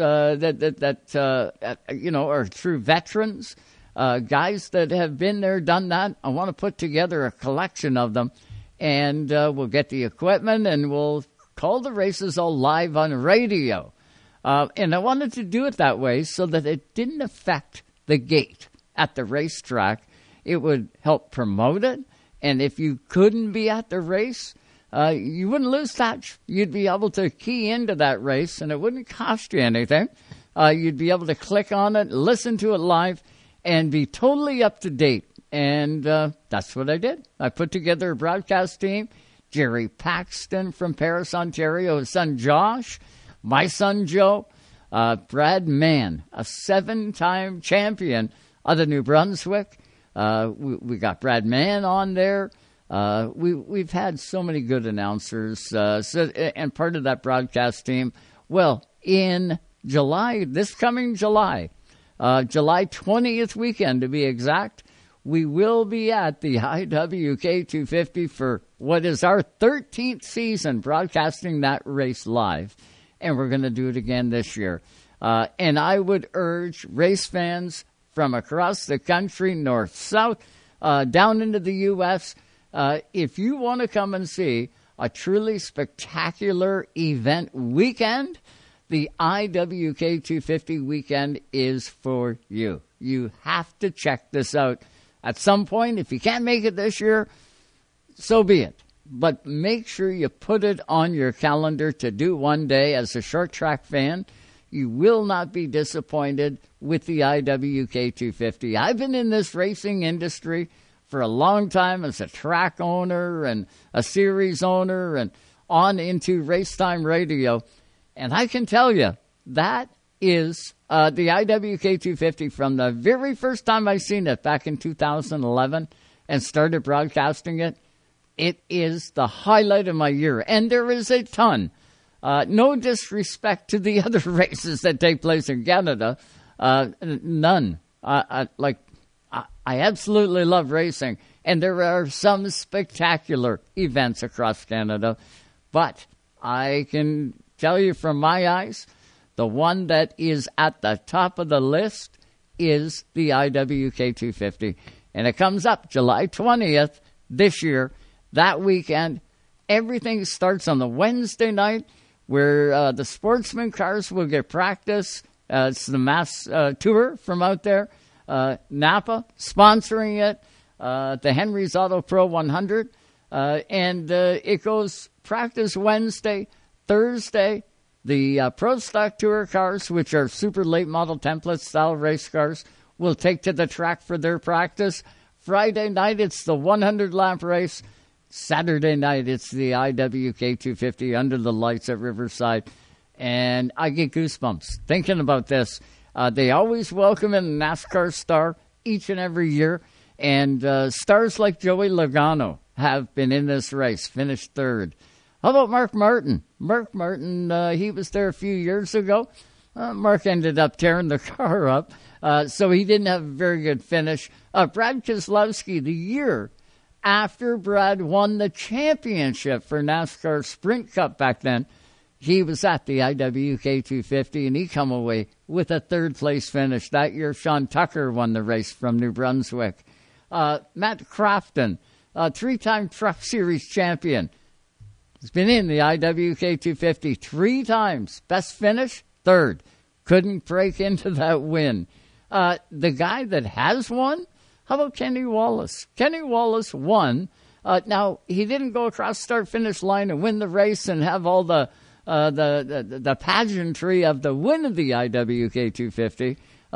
that are true veterans, guys that have been there, done that. I want to put together a collection of them, and we'll get the equipment, and we'll call the races all live on radio. And I wanted to do it that way so that it didn't affect the gate at the racetrack. It would help promote it, and if you couldn't be at the race, you wouldn't lose touch. You'd be able to key into that race, and it wouldn't cost you anything. You'd be able to click on it, listen to it live, and be totally up to date. And that's what I did. I put together a broadcast team. Jerry Paxton from Paris, Ontario, his son Josh, my son Joe, Brad Mann, a 7-time champion of the New Brunswick. We got Brad Mann on there. We've had so many good announcers, and part of that broadcast team. Well, in July, this coming July 20th weekend to be exact, we will be at the IWK 250 for what is our 13th season broadcasting that race live. And we're going to do it again this year. And I would urge race fans from across the country, north, south, down into the U.S., if you want to come and see a truly spectacular event weekend, the IWK 250 weekend is for you. You have to check this out at some point. If you can't make it this year, so be it. But make sure you put it on your calendar to do one day. As a short track fan, you will not be disappointed with the IWK 250. I've been in this racing industry for a long time as a track owner and a series owner and on into Race Time Radio. And I can tell you, that is the IWK 250 from the very first time I seen it back in 2011 and started broadcasting it. It is the highlight of my year. And there is a ton. No disrespect to the other races that take place in Canada. None. I absolutely love racing. And there are some spectacular events across Canada. But I can tell you from my eyes, the one that is at the top of the list is the IWK 250. And it comes up July 20th this year. That weekend, everything starts on the Wednesday night where the sportsman cars will get practice. It's the mass tour from out there. Napa sponsoring it, the Henry's Auto Pro 100. And it goes practice Wednesday, Thursday. The Pro Stock Tour cars, which are super late model template style race cars, will take to the track for their practice. Friday night, it's the 100 lap race. Saturday night, it's the IWK 250 under the lights at Riverside. And I get goosebumps thinking about this. They always welcome in a NASCAR star each and every year. And stars like Joey Logano have been in this race, finished third. How about Mark Martin? Mark Martin, he was there a few years ago. Mark ended up tearing the car up, so he didn't have a very good finish. Brad Keselowski, the year after Brad won the championship for NASCAR Sprint Cup back then, he was at the IWK 250, and he come away with a third-place finish. That year, Sean Tucker won the race from New Brunswick. Matt Crafton, three-time Truck Series champion. He's been in the IWK 250 three times. Best finish, third. Couldn't break into that win. The guy that has won, how about Kenny Wallace? Kenny Wallace won. Now, he didn't go across start-finish line and win the race and have all the pageantry of the win of the IWK 250.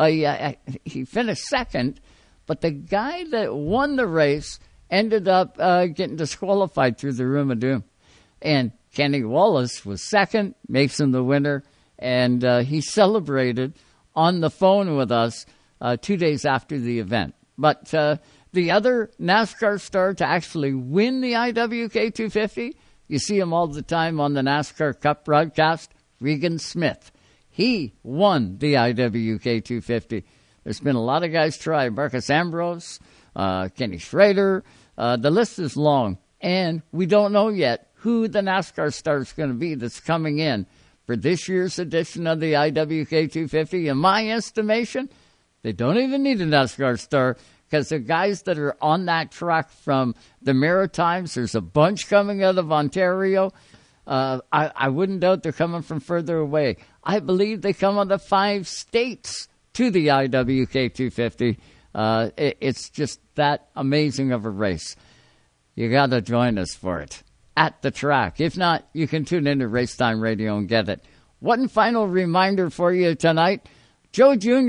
He finished second, but the guy that won the race ended up getting disqualified through the Room of Doom. And Kenny Wallace was second, makes him the winner, and he celebrated on the phone with us 2 days after the event. But the other NASCAR star to actually win the IWK 250, you see him all the time on the NASCAR Cup broadcast, Regan Smith. He won the IWK 250. There's been a lot of guys try. Marcus Ambrose, Kenny Schrader. The list is long, and we don't know yet who the NASCAR star is going to be that's coming in for this year's edition of the IWK 250. In my estimation, they don't even need a NASCAR star because the guys that are on that track from the Maritimes, there's a bunch coming out of Ontario. I wouldn't doubt they're coming from further away. I believe they come on the 5 states to the IWK 250. It's just that amazing of a race. You got to join us for it at the track. If not, you can tune into Racetime Radio and get it. One final reminder for you tonight. Joe Jr.,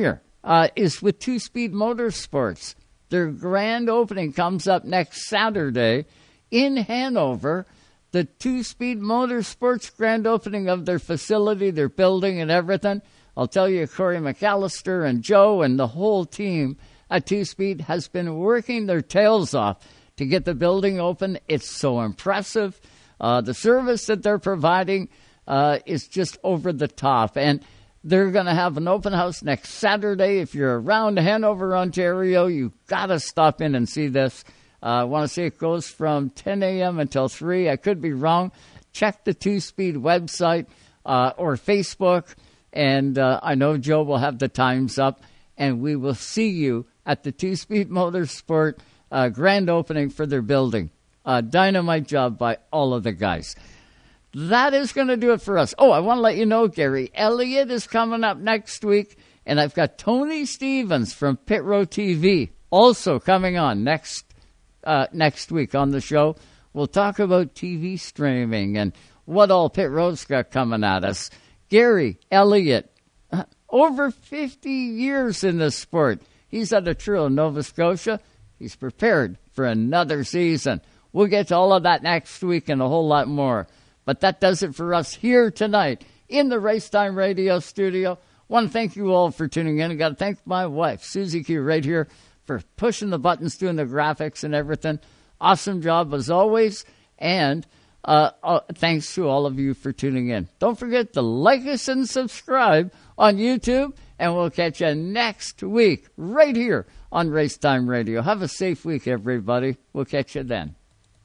is with Two Speed Motorsports. Their grand opening comes up next Saturday in Hanover. The Two Speed Motorsports grand opening of their facility, their building and everything. I'll tell you, Corey McAllister and Joe and the whole team at Two Speed has been working their tails off to get the building open. It's so impressive. The service that they're providing is just over the top. And they're going to have an open house next Saturday. If you're around Hanover, Ontario, you've got to stop in and see this. I want to say it goes from 10 a.m. until 3. I could be wrong. Check the Two Speed website or Facebook. And I know Joe will have the times up. And we will see you at the Two Speed Motorsport grand opening for their building. Dynamite job by all of the guys. That is going to do it for us. Oh, I want to let you know, Gary Elliott is coming up next week. And I've got Tony Stevens from Pit Row TV also coming on next week on the show. We'll talk about TV streaming and what all Pit Row's got coming at us. Gary Elliott, over 50 years in this sport. He's at a Truro, Nova Scotia. He's prepared for another season. We'll get to all of that next week and a whole lot more. But that does it for us here tonight in the Racetime Radio studio. Want to thank you all for tuning in. I got to thank my wife, Susie Q, right here for pushing the buttons, doing the graphics and everything. Awesome job as always. And thanks to all of you for tuning in. Don't forget to like us and subscribe on YouTube. And we'll catch you next week right here on Racetime Radio. Have a safe week, everybody. We'll catch you then.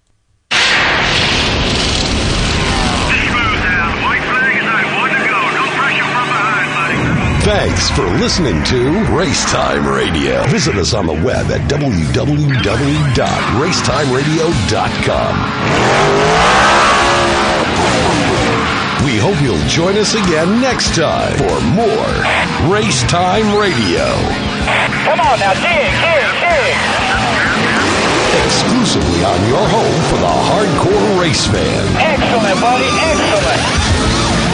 Thanks for listening to Racetime Radio. Visit us on the web at www.racetimeradio.com. We hope you'll join us again next time for more Racetime Radio. Come on now, dig. Exclusively on your home for the hardcore race fan. Excellent, buddy, excellent.